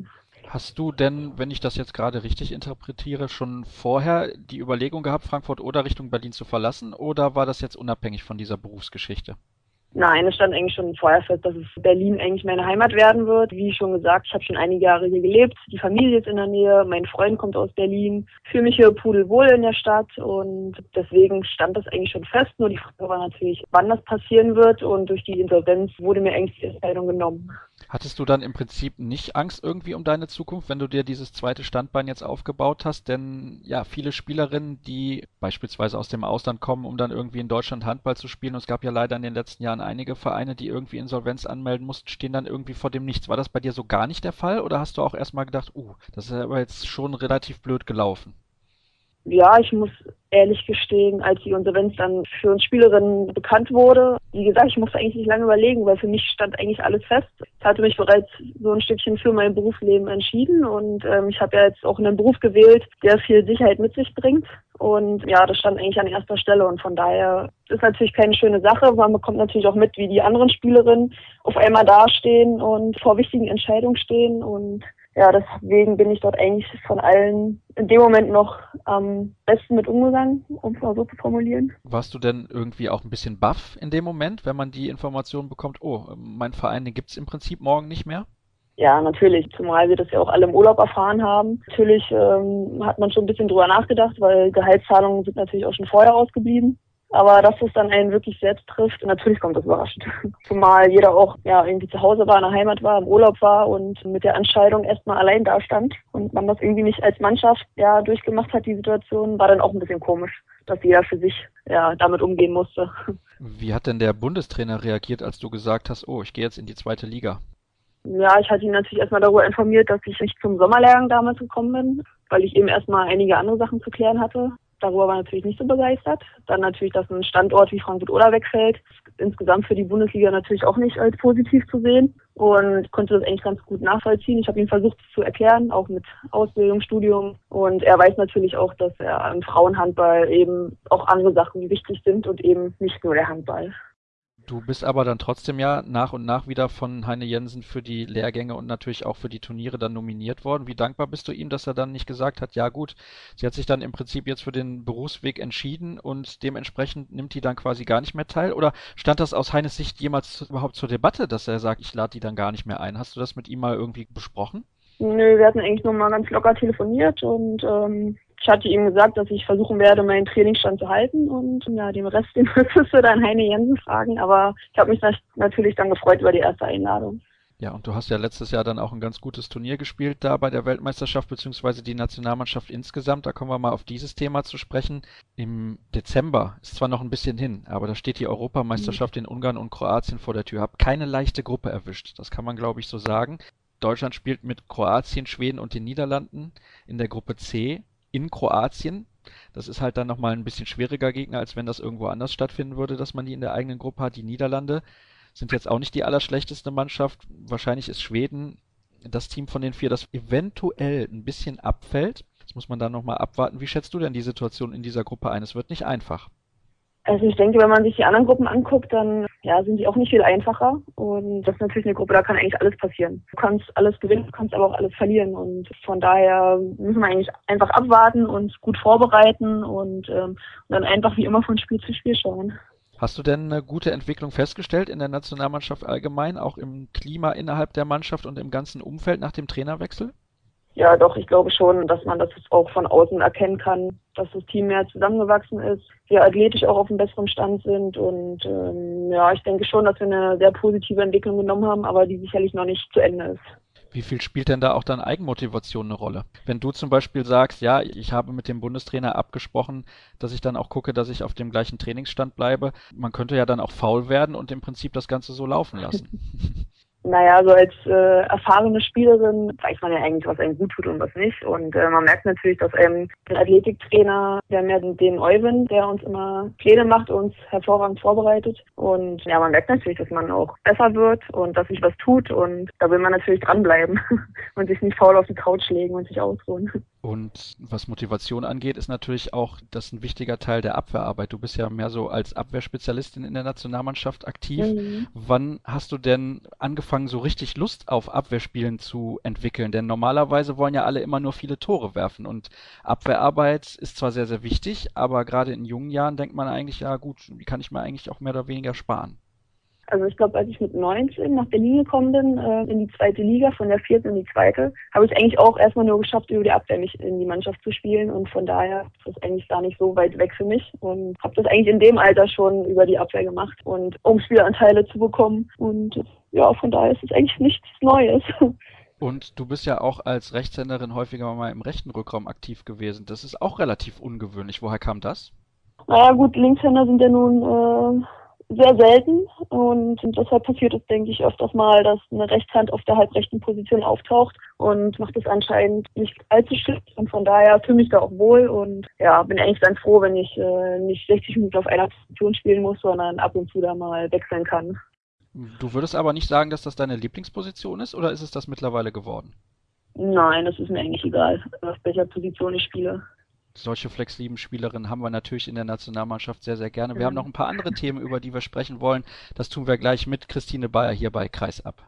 Hast du denn, wenn ich das jetzt gerade richtig interpretiere, schon vorher die Überlegung gehabt, Frankfurt oder Richtung Berlin zu verlassen, oder war das jetzt unabhängig von dieser Berufsgeschichte? Nein, es stand eigentlich schon vorher fest, dass es Berlin eigentlich meine Heimat werden wird. Wie schon gesagt, ich habe schon einige Jahre hier gelebt. Die Familie ist in der Nähe, mein Freund kommt aus Berlin. Ich fühle mich hier pudelwohl in der Stadt und deswegen stand das eigentlich schon fest. Nur die Frage war natürlich, wann das passieren wird, und durch die Insolvenz wurde mir eigentlich die Entscheidung genommen. Hattest du dann im Prinzip nicht Angst irgendwie um deine Zukunft, wenn du dir dieses zweite Standbein jetzt aufgebaut hast? Denn ja, viele Spielerinnen, die beispielsweise aus dem Ausland kommen, um dann irgendwie in Deutschland Handball zu spielen, und es gab ja leider in den letzten Jahren einige Vereine, die irgendwie Insolvenz anmelden mussten, stehen dann irgendwie vor dem Nichts. War das bei dir so gar nicht der Fall, oder hast du auch erstmal gedacht, uh, das ist aber jetzt schon relativ blöd gelaufen? Ja, ich muss ehrlich gestehen, als die Insolvenz dann für uns Spielerinnen bekannt wurde, wie gesagt, ich musste eigentlich nicht lange überlegen, weil für mich stand eigentlich alles fest. Ich hatte mich bereits so ein Stückchen für mein Berufsleben entschieden, und ähm, ich habe ja jetzt auch einen Beruf gewählt, der viel Sicherheit mit sich bringt. Und ja, das stand eigentlich an erster Stelle, und von daher ist natürlich keine schöne Sache. Man bekommt natürlich auch mit, wie die anderen Spielerinnen auf einmal dastehen und vor wichtigen Entscheidungen stehen, und ja, deswegen bin ich dort eigentlich von allen in dem Moment noch am besten mit umgegangen, um es mal so zu formulieren. Warst du denn irgendwie auch ein bisschen baff in dem Moment, wenn man die Information bekommt, oh, mein Verein, den gibt's im Prinzip morgen nicht mehr? Ja, natürlich, zumal wir das ja auch alle im Urlaub erfahren haben. Natürlich ähm, hat man schon ein bisschen drüber nachgedacht, weil Gehaltszahlungen sind natürlich auch schon vorher ausgeblieben. Aber dass es dann einen wirklich selbst trifft, natürlich kommt das überraschend. Zumal jeder auch ja irgendwie zu Hause war, in der Heimat war, im Urlaub war und mit der Entscheidung erstmal allein da stand und man das irgendwie nicht als Mannschaft ja durchgemacht hat, die Situation, war dann auch ein bisschen komisch, dass jeder für sich ja damit umgehen musste. Wie hat denn der Bundestrainer reagiert, als du gesagt hast, oh, ich gehe jetzt in die zweite Liga? Ja, ich hatte ihn natürlich erstmal darüber informiert, dass ich nicht zum Sommerlehrgang damals gekommen bin, weil ich eben erstmal einige andere Sachen zu klären hatte. Darüber war er natürlich nicht so begeistert. Dann natürlich, dass ein Standort wie Frankfurt-Oder wegfällt. Insgesamt für die Bundesliga natürlich auch nicht als positiv zu sehen. Und konnte das eigentlich ganz gut nachvollziehen. Ich habe ihm versucht es zu erklären, auch mit Ausbildung, Studium. Und er weiß natürlich auch, dass er im Frauenhandball eben auch andere Sachen wichtig sind und eben nicht nur der Handball. Du bist aber dann trotzdem ja nach und nach wieder von Heine Jensen für die Lehrgänge und natürlich auch für die Turniere dann nominiert worden. Wie dankbar bist du ihm, dass er dann nicht gesagt hat, ja gut, sie hat sich dann im Prinzip jetzt für den Berufsweg entschieden und dementsprechend nimmt die dann quasi gar nicht mehr teil? Oder stand das aus Heines Sicht jemals überhaupt zur Debatte, dass er sagt, ich lade die dann gar nicht mehr ein? Hast du das mit ihm mal irgendwie besprochen? Nö, wir hatten eigentlich nur mal ganz locker telefoniert, und ähm, ich hatte ihm gesagt, dass ich versuchen werde, meinen Trainingsstand zu halten, und ja, den Rest, den müsstest du dann Heine Jensen fragen, aber ich habe mich natürlich dann gefreut über die erste Einladung. Ja, und du hast ja letztes Jahr dann auch ein ganz gutes Turnier gespielt da bei der Weltmeisterschaft beziehungsweise die Nationalmannschaft insgesamt. Da kommen wir mal auf dieses Thema zu sprechen. Im Dezember ist zwar noch ein bisschen hin, aber da steht die Europameisterschaft in Ungarn und Kroatien vor der Tür. Hab keine leichte Gruppe erwischt, das kann man glaube ich so sagen. Deutschland spielt mit Kroatien, Schweden und den Niederlanden in der Gruppe C in Kroatien. Das ist halt dann nochmal ein bisschen schwieriger Gegner, als wenn das irgendwo anders stattfinden würde, dass man die in der eigenen Gruppe hat. Die Niederlande sind jetzt auch nicht die allerschlechteste Mannschaft. Wahrscheinlich ist Schweden das Team von den vier, das eventuell ein bisschen abfällt. Das muss man dann nochmal abwarten. Wie schätzt du denn die Situation in dieser Gruppe ein? Es wird nicht einfach. Also ich denke, wenn man sich die anderen Gruppen anguckt, dann ja, sind die auch nicht viel einfacher. Und das ist natürlich eine Gruppe, da kann eigentlich alles passieren. Du kannst alles gewinnen, du kannst aber auch alles verlieren. Und von daher müssen wir eigentlich einfach abwarten, uns gut vorbereiten und, ähm, und dann einfach wie immer von Spiel zu Spiel schauen. Hast du denn eine gute Entwicklung festgestellt in der Nationalmannschaft allgemein, auch im Klima innerhalb der Mannschaft und im ganzen Umfeld nach dem Trainerwechsel? Ja, doch, ich glaube schon, dass man das jetzt auch von außen erkennen kann, dass das Team mehr zusammengewachsen ist, wir athletisch auch auf einem besseren Stand sind, und ähm, ja, ich denke schon, dass wir eine sehr positive Entwicklung genommen haben, aber die sicherlich noch nicht zu Ende ist. Wie viel spielt denn da auch dann Eigenmotivation eine Rolle? Wenn du zum Beispiel sagst, ja, ich habe mit dem Bundestrainer abgesprochen, dass ich dann auch gucke, dass ich auf dem gleichen Trainingsstand bleibe, man könnte ja dann auch faul werden und im Prinzip das Ganze so laufen lassen. Naja, so als äh, erfahrene Spielerin weiß man ja eigentlich, was einem gut tut und was nicht. Und äh, man merkt natürlich, dass einem ein Athletiktrainer, wir haben ja den Euwin, der uns immer Pläne macht, uns hervorragend vorbereitet. Und ja, man merkt natürlich, dass man auch besser wird und dass sich was tut. Und da will man natürlich dranbleiben und sich nicht faul auf die Couch legen und sich ausruhen. Und was Motivation angeht, ist natürlich auch das ein wichtiger Teil der Abwehrarbeit. Du bist ja mehr so als Abwehrspezialistin in der Nationalmannschaft aktiv. Mhm. Wann hast du denn angefangen, so richtig Lust auf Abwehrspielen zu entwickeln? Denn normalerweise wollen ja alle immer nur viele Tore werfen. Und Abwehrarbeit ist zwar sehr, sehr wichtig, aber gerade in jungen Jahren denkt man eigentlich, ja gut, die kann ich mir eigentlich auch mehr oder weniger sparen. Also ich glaube, als ich mit neunzehn nach Berlin gekommen bin, äh, in die zweite Liga, von der vierten in die zweite, habe ich eigentlich auch erstmal nur geschafft, über die Abwehr mich in die Mannschaft zu spielen. Und von daher ist das eigentlich gar nicht so weit weg für mich. Und habe das eigentlich in dem Alter schon über die Abwehr gemacht, und um Spielanteile zu bekommen. Und ja, von daher ist es eigentlich nichts Neues. Und du bist ja auch als Rechtshänderin häufiger mal im rechten Rückraum aktiv gewesen. Das ist auch relativ ungewöhnlich. Woher kam das? Naja gut, Linkshänder sind ja nun... Äh, sehr selten, und deshalb passiert es, denke ich, öfters mal, dass eine Rechtshand auf der halbrechten Position auftaucht und macht es anscheinend nicht allzu schlecht, und von daher fühle mich da auch wohl und ja, bin eigentlich ganz froh, wenn ich äh, nicht sechzig Minuten auf einer Position spielen muss, sondern ab und zu da mal wechseln kann. Du würdest aber nicht sagen, dass das deine Lieblingsposition ist, oder ist es das mittlerweile geworden? Nein, das ist mir eigentlich egal, auf welcher Position ich spiele. Solche flexiblen Spielerinnen haben wir natürlich in der Nationalmannschaft sehr, sehr gerne. Wir haben noch ein paar andere Themen, über die wir sprechen wollen. Das tun wir gleich mit Christine Bayer hier bei Kreisab.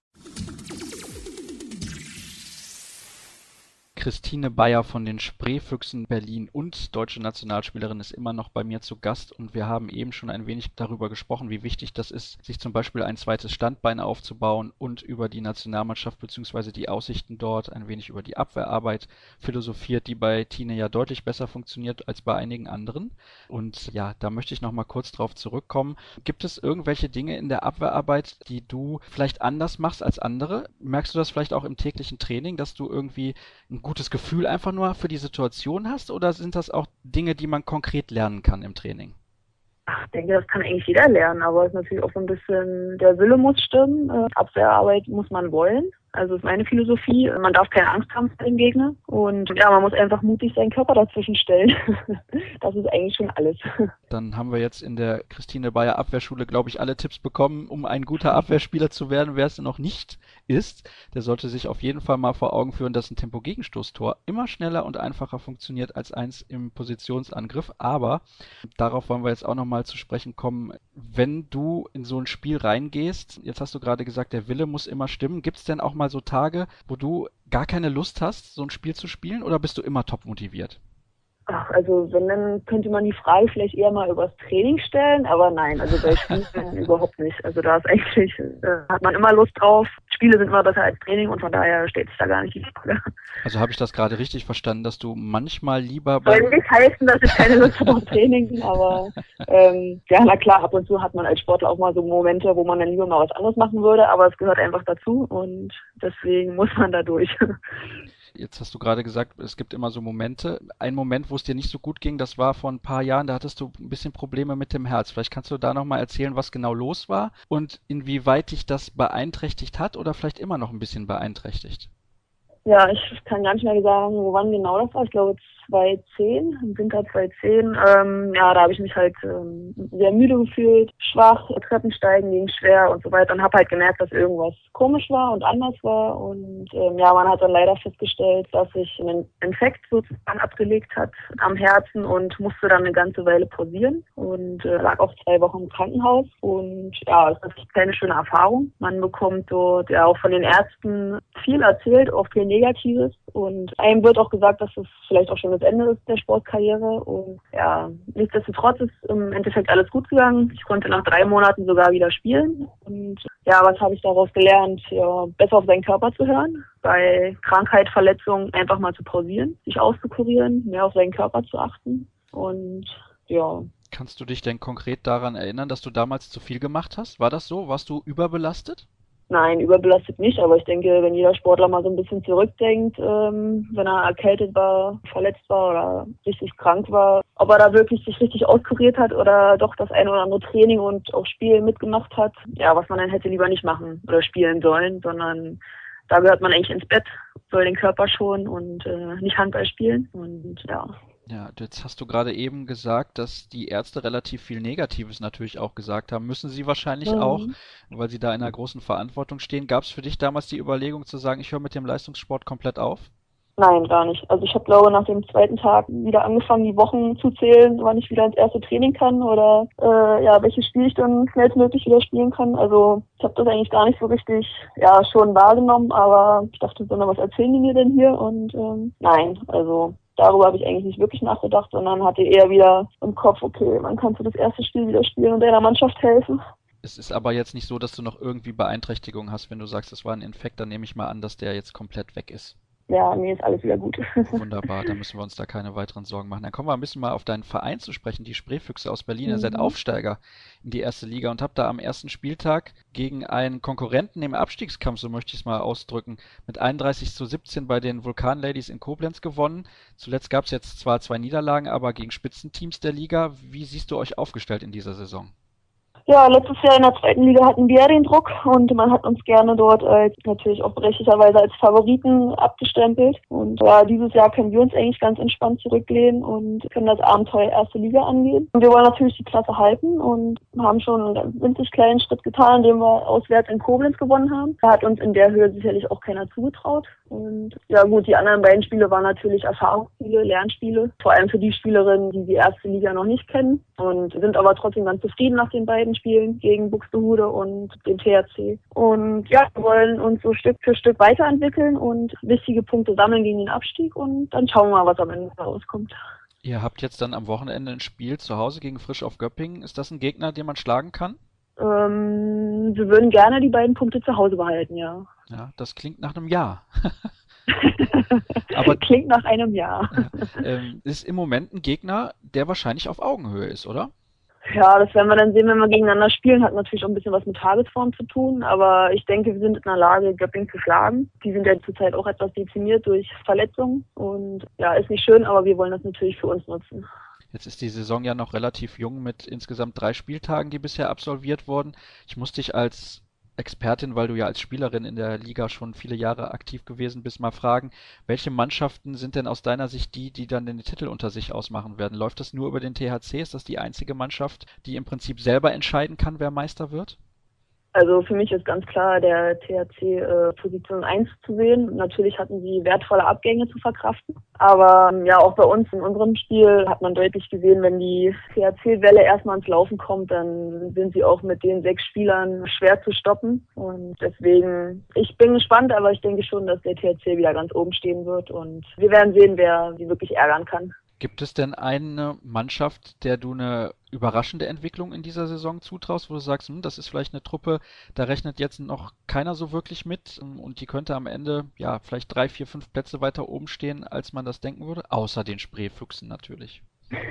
Christine Bayer von den Spreefüchsen Berlin und deutsche Nationalspielerin ist immer noch bei mir zu Gast, und wir haben eben schon ein wenig darüber gesprochen, wie wichtig das ist, sich zum Beispiel ein zweites Standbein aufzubauen, und über die Nationalmannschaft bzw. die Aussichten dort ein wenig über die Abwehrarbeit philosophiert, die bei Tine ja deutlich besser funktioniert als bei einigen anderen. Und ja, da möchte ich noch mal kurz drauf zurückkommen. Gibt es irgendwelche Dinge in der Abwehrarbeit, die du vielleicht anders machst als andere? Merkst du das vielleicht auch im täglichen Training, dass du irgendwie ein gutes Gefühl einfach nur für die Situation hast, oder sind das auch Dinge, die man konkret lernen kann im Training? Ach, ich denke, das kann eigentlich jeder lernen, aber es ist natürlich auch so ein bisschen, der Wille muss stimmen, äh, Abwehrarbeit muss man wollen. Also ist meine Philosophie, man darf keine Angst haben vor dem Gegner, und ja, man muss einfach mutig seinen Körper dazwischen stellen. Das ist eigentlich schon alles. Dann haben wir jetzt in der Christine Bayer Abwehrschule, glaube ich, alle Tipps bekommen, um ein guter Abwehrspieler zu werden. Wer es noch nicht ist, der sollte sich auf jeden Fall mal vor Augen führen, dass ein Tempo-Gegenstoßtor immer schneller und einfacher funktioniert als eins im Positionsangriff. Aber darauf wollen wir jetzt auch nochmal zu sprechen kommen. Wenn du in so ein Spiel reingehst, jetzt hast du gerade gesagt, der Wille muss immer stimmen. Gibt es denn auch mal so Tage, wo du gar keine Lust hast, so ein Spiel zu spielen, oder bist du immer top motiviert? Ach, also wenn, dann könnte man die Frage vielleicht eher mal übers Training stellen, aber nein, also bei Spielen überhaupt nicht. Also da ist eigentlich, äh, hat man immer Lust drauf. Spiele sind immer besser als Training, und von daher steht es da gar nicht die Frage. Also habe ich das gerade richtig verstanden, dass du manchmal lieber Soll bei... nicht heißen, dass ich keine Lust habe auf Training, aber ähm, ja, na klar, ab und zu hat man als Sportler auch mal so Momente, wo man dann lieber mal was anderes machen würde, aber es gehört einfach dazu, und deswegen muss man da durch. Jetzt hast du gerade gesagt, es gibt immer so Momente. Ein Moment, wo es dir nicht so gut ging, das war vor ein paar Jahren, da hattest du ein bisschen Probleme mit dem Herz. Vielleicht kannst du da nochmal erzählen, was genau los war und inwieweit dich das beeinträchtigt hat oder vielleicht immer noch ein bisschen beeinträchtigt. Ja, ich kann gar nicht mehr sagen, wann genau das war. Ich glaube zweitausendzehn, im Winter zweitausendzehn. Ähm, ja, da habe ich mich halt ähm, sehr müde gefühlt, schwach, Treppensteigen ging schwer und so weiter, und habe halt gemerkt, dass irgendwas komisch war und anders war. Und ähm, ja, man hat dann leider festgestellt, dass sich ein Infekt sozusagen abgelegt hat am Herzen, und musste dann eine ganze Weile pausieren und äh, lag auch zwei Wochen im Krankenhaus. Und ja, es ist keine schöne Erfahrung. Man bekommt dort ja auch von den Ärzten viel erzählt, auch viel Negatives, und einem wird auch gesagt, dass es vielleicht auch schon das Ende ist der Sportkarriere, und ja, nichtsdestotrotz ist im Endeffekt alles gut gegangen. Ich konnte nach drei Monaten sogar wieder spielen, und ja, was habe ich daraus gelernt? Ja, besser auf seinen Körper zu hören, bei Krankheit, Verletzung einfach mal zu pausieren, sich auszukurieren, mehr auf seinen Körper zu achten, und ja. Kannst du dich denn konkret daran erinnern, dass du damals zu viel gemacht hast? War das so? Warst du überbelastet? Nein, überbelastet nicht, aber ich denke, wenn jeder Sportler mal so ein bisschen zurückdenkt, ähm, wenn er erkältet war, verletzt war oder richtig krank war, ob er da wirklich sich richtig auskuriert hat oder doch das eine oder andere Training und auch Spiel mitgemacht hat, ja, was man dann hätte lieber nicht machen oder spielen sollen, sondern da gehört man eigentlich ins Bett, soll den Körper schonen und äh, nicht Handball spielen, und ja. Ja, jetzt hast du gerade eben gesagt, dass die Ärzte relativ viel Negatives natürlich auch gesagt haben. Müssen sie wahrscheinlich Mhm. auch, weil sie da in einer großen Verantwortung stehen. Gab es für dich damals die Überlegung zu sagen, ich höre mit dem Leistungssport komplett auf? Nein, gar nicht. Also ich habe, glaube nach dem zweiten Tag wieder angefangen, die Wochen zu zählen, wann ich wieder ins erste Training kann oder äh, ja, welches Spiel ich dann schnellstmöglich wieder spielen kann. Also ich habe das eigentlich gar nicht so richtig, ja, schon wahrgenommen, aber ich dachte, sondern was erzählen die mir denn hier? Und ähm, nein, also darüber habe ich eigentlich nicht wirklich nachgedacht, sondern hatte eher wieder im Kopf, okay, wann kannst du das erste Spiel wieder spielen und deiner Mannschaft helfen? Es ist aber jetzt nicht so, dass du noch irgendwie Beeinträchtigung hast, wenn du sagst, es war ein Infekt, dann nehme ich mal an, dass der jetzt komplett weg ist. Ja, mir ist alles wieder gut. Wunderbar, da müssen wir uns da keine weiteren Sorgen machen. Dann kommen wir ein bisschen mal auf deinen Verein zu sprechen, die Spreefüchse aus Berlin. Ihr seid Mhm. Aufsteiger in die erste Liga und habt da am ersten Spieltag gegen einen Konkurrenten im Abstiegskampf, so möchte ich es mal ausdrücken, mit einunddreißig zu siebzehn bei den Vulkan-Ladies in Koblenz gewonnen. Zuletzt gab es jetzt zwar zwei Niederlagen, aber gegen Spitzenteams der Liga. Wie siehst du euch aufgestellt in dieser Saison? Ja, letztes Jahr in der zweiten Liga hatten wir ja den Druck und man hat uns gerne dort als natürlich auch berechtigterweise als Favoriten abgestempelt. Und ja, dieses Jahr können wir uns eigentlich ganz entspannt zurücklehnen und können das Abenteuer erste Liga angehen. Und wir wollen natürlich die Klasse halten und haben schon einen ganz winzig kleinen Schritt getan, indem wir auswärts in Koblenz gewonnen haben. Da hat uns in der Höhe sicherlich auch keiner zugetraut. Und ja gut, die anderen beiden Spiele waren natürlich Erfahrungsspiele, Lernspiele, vor allem für die Spielerinnen, die die erste Liga noch nicht kennen und sind aber trotzdem ganz zufrieden nach den beiden Spielen gegen Buxtehude und den T H C. Und ja, wir wollen uns so Stück für Stück weiterentwickeln und wichtige Punkte sammeln gegen den Abstieg und dann schauen wir mal, was am Ende rauskommt. Ihr habt jetzt dann am Wochenende ein Spiel zu Hause gegen Frisch auf Göppingen. Ist das ein Gegner, den man schlagen kann? Ähm, wir würden gerne die beiden Punkte zu Hause behalten, ja. Ja, das klingt nach einem Ja. Aber klingt nach einem Jahr. Ja, ähm, ist im Moment ein Gegner, der wahrscheinlich auf Augenhöhe ist, oder? Ja, das werden wir dann sehen, wenn wir gegeneinander spielen. Hat natürlich auch ein bisschen was mit Tagesform zu tun, aber ich denke, wir sind in der Lage, Göppingen zu schlagen. Die sind ja zurzeit auch etwas dezimiert durch Verletzungen und ja, ist nicht schön, aber wir wollen das natürlich für uns nutzen. Jetzt ist die Saison ja noch relativ jung mit insgesamt drei Spieltagen, die bisher absolviert wurden. Ich muss dich als Expertin, weil du ja als Spielerin in der Liga schon viele Jahre aktiv gewesen bist, mal fragen, welche Mannschaften sind denn aus deiner Sicht die, die dann den Titel unter sich ausmachen werden? Läuft das nur über den T H C? Ist das die einzige Mannschaft, die im Prinzip selber entscheiden kann, wer Meister wird? Also für mich ist ganz klar der T H C äh, Position eins zu sehen. Natürlich hatten sie wertvolle Abgänge zu verkraften. Aber ähm, ja, auch bei uns in unserem Spiel hat man deutlich gesehen, wenn die T H C-Welle erstmal ins Laufen kommt, dann sind sie auch mit den sechs Spielern schwer zu stoppen. Und deswegen, ich bin gespannt, aber ich denke schon, dass der T H C wieder ganz oben stehen wird. Und wir werden sehen, wer sie wirklich ärgern kann. Gibt es denn eine Mannschaft, der du eine überraschende Entwicklung in dieser Saison zutraust, wo du sagst, hm, das ist vielleicht eine Truppe, da rechnet jetzt noch keiner so wirklich mit und die könnte am Ende ja vielleicht drei, vier, fünf Plätze weiter oben stehen, als man das denken würde, außer den Spreefüchsen natürlich.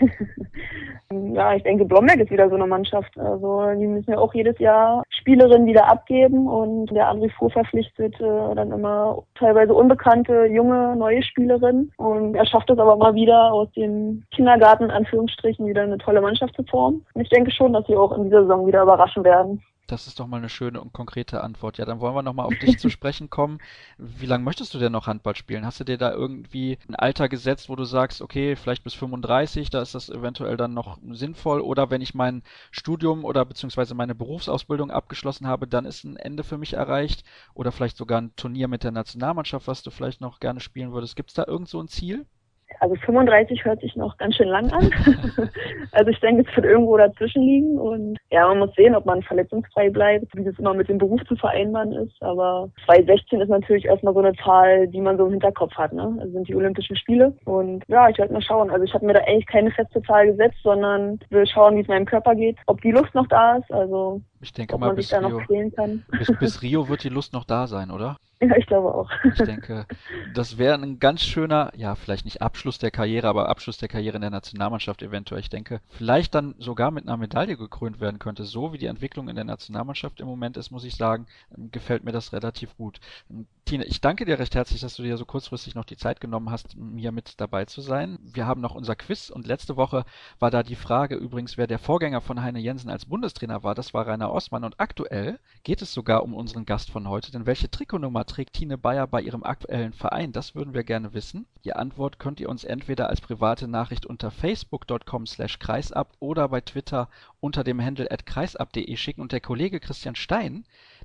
Ja, ich denke, Blomberg ist wieder so eine Mannschaft. Also die müssen ja auch jedes Jahr Spielerinnen wieder abgeben und der André Fuhr verpflichtet äh, dann immer teilweise unbekannte, junge, neue Spielerinnen. Und er schafft es aber mal wieder aus dem Kindergarten, in Anführungsstrichen, wieder eine tolle Mannschaft zu formen. Und ich denke schon, dass sie auch in dieser Saison wieder überraschen werden. Das ist doch mal eine schöne und konkrete Antwort. Ja, dann wollen wir nochmal auf dich zu sprechen kommen. Wie lange möchtest du denn noch Handball spielen? Hast du dir da irgendwie ein Alter gesetzt, wo du sagst, okay, vielleicht bis fünfunddreißig, da ist das eventuell dann noch sinnvoll? Oder wenn ich mein Studium oder beziehungsweise meine Berufsausbildung abgeschlossen habe, dann ist ein Ende für mich erreicht? Oder vielleicht sogar ein Turnier mit der Nationalmannschaft, was du vielleicht noch gerne spielen würdest. Gibt es da irgend so ein Ziel? Also fünfunddreißig hört sich noch ganz schön lang an. Also ich denke, es wird irgendwo dazwischen liegen. Und ja, man muss sehen, ob man verletzungsfrei bleibt, wie das immer mit dem Beruf zu vereinbaren ist. Aber zweitausendsechzehn ist natürlich erstmal so eine Zahl, die man so im Hinterkopf hat. Ne? Das sind die Olympischen Spiele. Und ja, ich werde mal schauen. Also ich habe mir da eigentlich keine feste Zahl gesetzt, sondern will schauen, wie es meinem Körper geht, ob die Lust noch da ist. Also ich denke ob mal, man bis sich da Rio, noch quälen kann. Bis, bis Rio wird die Lust noch da sein, oder? Ja, ich glaube auch. Ich denke, das wäre ein ganz schöner, ja, vielleicht nicht Abschluss der Karriere, aber Abschluss der Karriere in der Nationalmannschaft eventuell. Ich denke, vielleicht dann sogar mit einer Medaille gekrönt werden könnte. So wie die Entwicklung in der Nationalmannschaft im Moment ist, muss ich sagen, gefällt mir das relativ gut. Tine, ich danke dir recht herzlich, dass du dir so kurzfristig noch die Zeit genommen hast, hier mit dabei zu sein. Wir haben noch unser Quiz und letzte Woche war da die Frage übrigens, wer der Vorgänger von Heine Jensen als Bundestrainer war. Das war Rainer Ostmann und aktuell geht es sogar um unseren Gast von heute, denn welche Trikotnummer trägt Tine Bayer bei ihrem aktuellen Verein? Das würden wir gerne wissen. Die Antwort könnt ihr uns entweder als private Nachricht unter facebook punkt com slash kreisab oder bei Twitter unter dem Handle at kreisab punkt de schicken und der Kollege Christian Stein,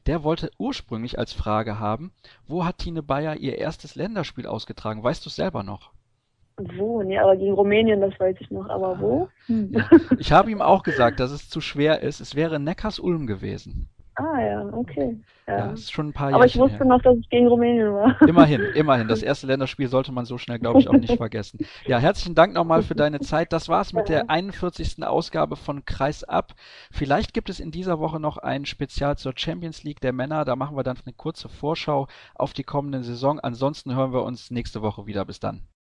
Der wollte ursprünglich als Frage haben, wo hat Tine Bayer ihr erstes Länderspiel ausgetragen? Weißt du es selber noch? Wo? Nee, aber gegen Rumänien, das weiß ich noch. Aber wo? Hm. Ja. Ich habe ihm auch gesagt, dass es zu schwer ist. Es wäre Neckars-Ulm gewesen. Ah ja, okay. Ja, Ja, ist schon ein paar aber ich Jährchen wusste her. noch, dass es gegen Rumänien war. Immerhin, immerhin. Das erste Länderspiel sollte man so schnell, glaube ich, auch nicht vergessen. Ja, herzlichen Dank nochmal für deine Zeit. Das war's mit der einundvierzigsten Ausgabe von Kreis ab. Vielleicht gibt es in dieser Woche noch ein Spezial zur Champions League der Männer. Da machen wir dann eine kurze Vorschau auf die kommende Saison. Ansonsten hören wir uns nächste Woche wieder. Bis dann.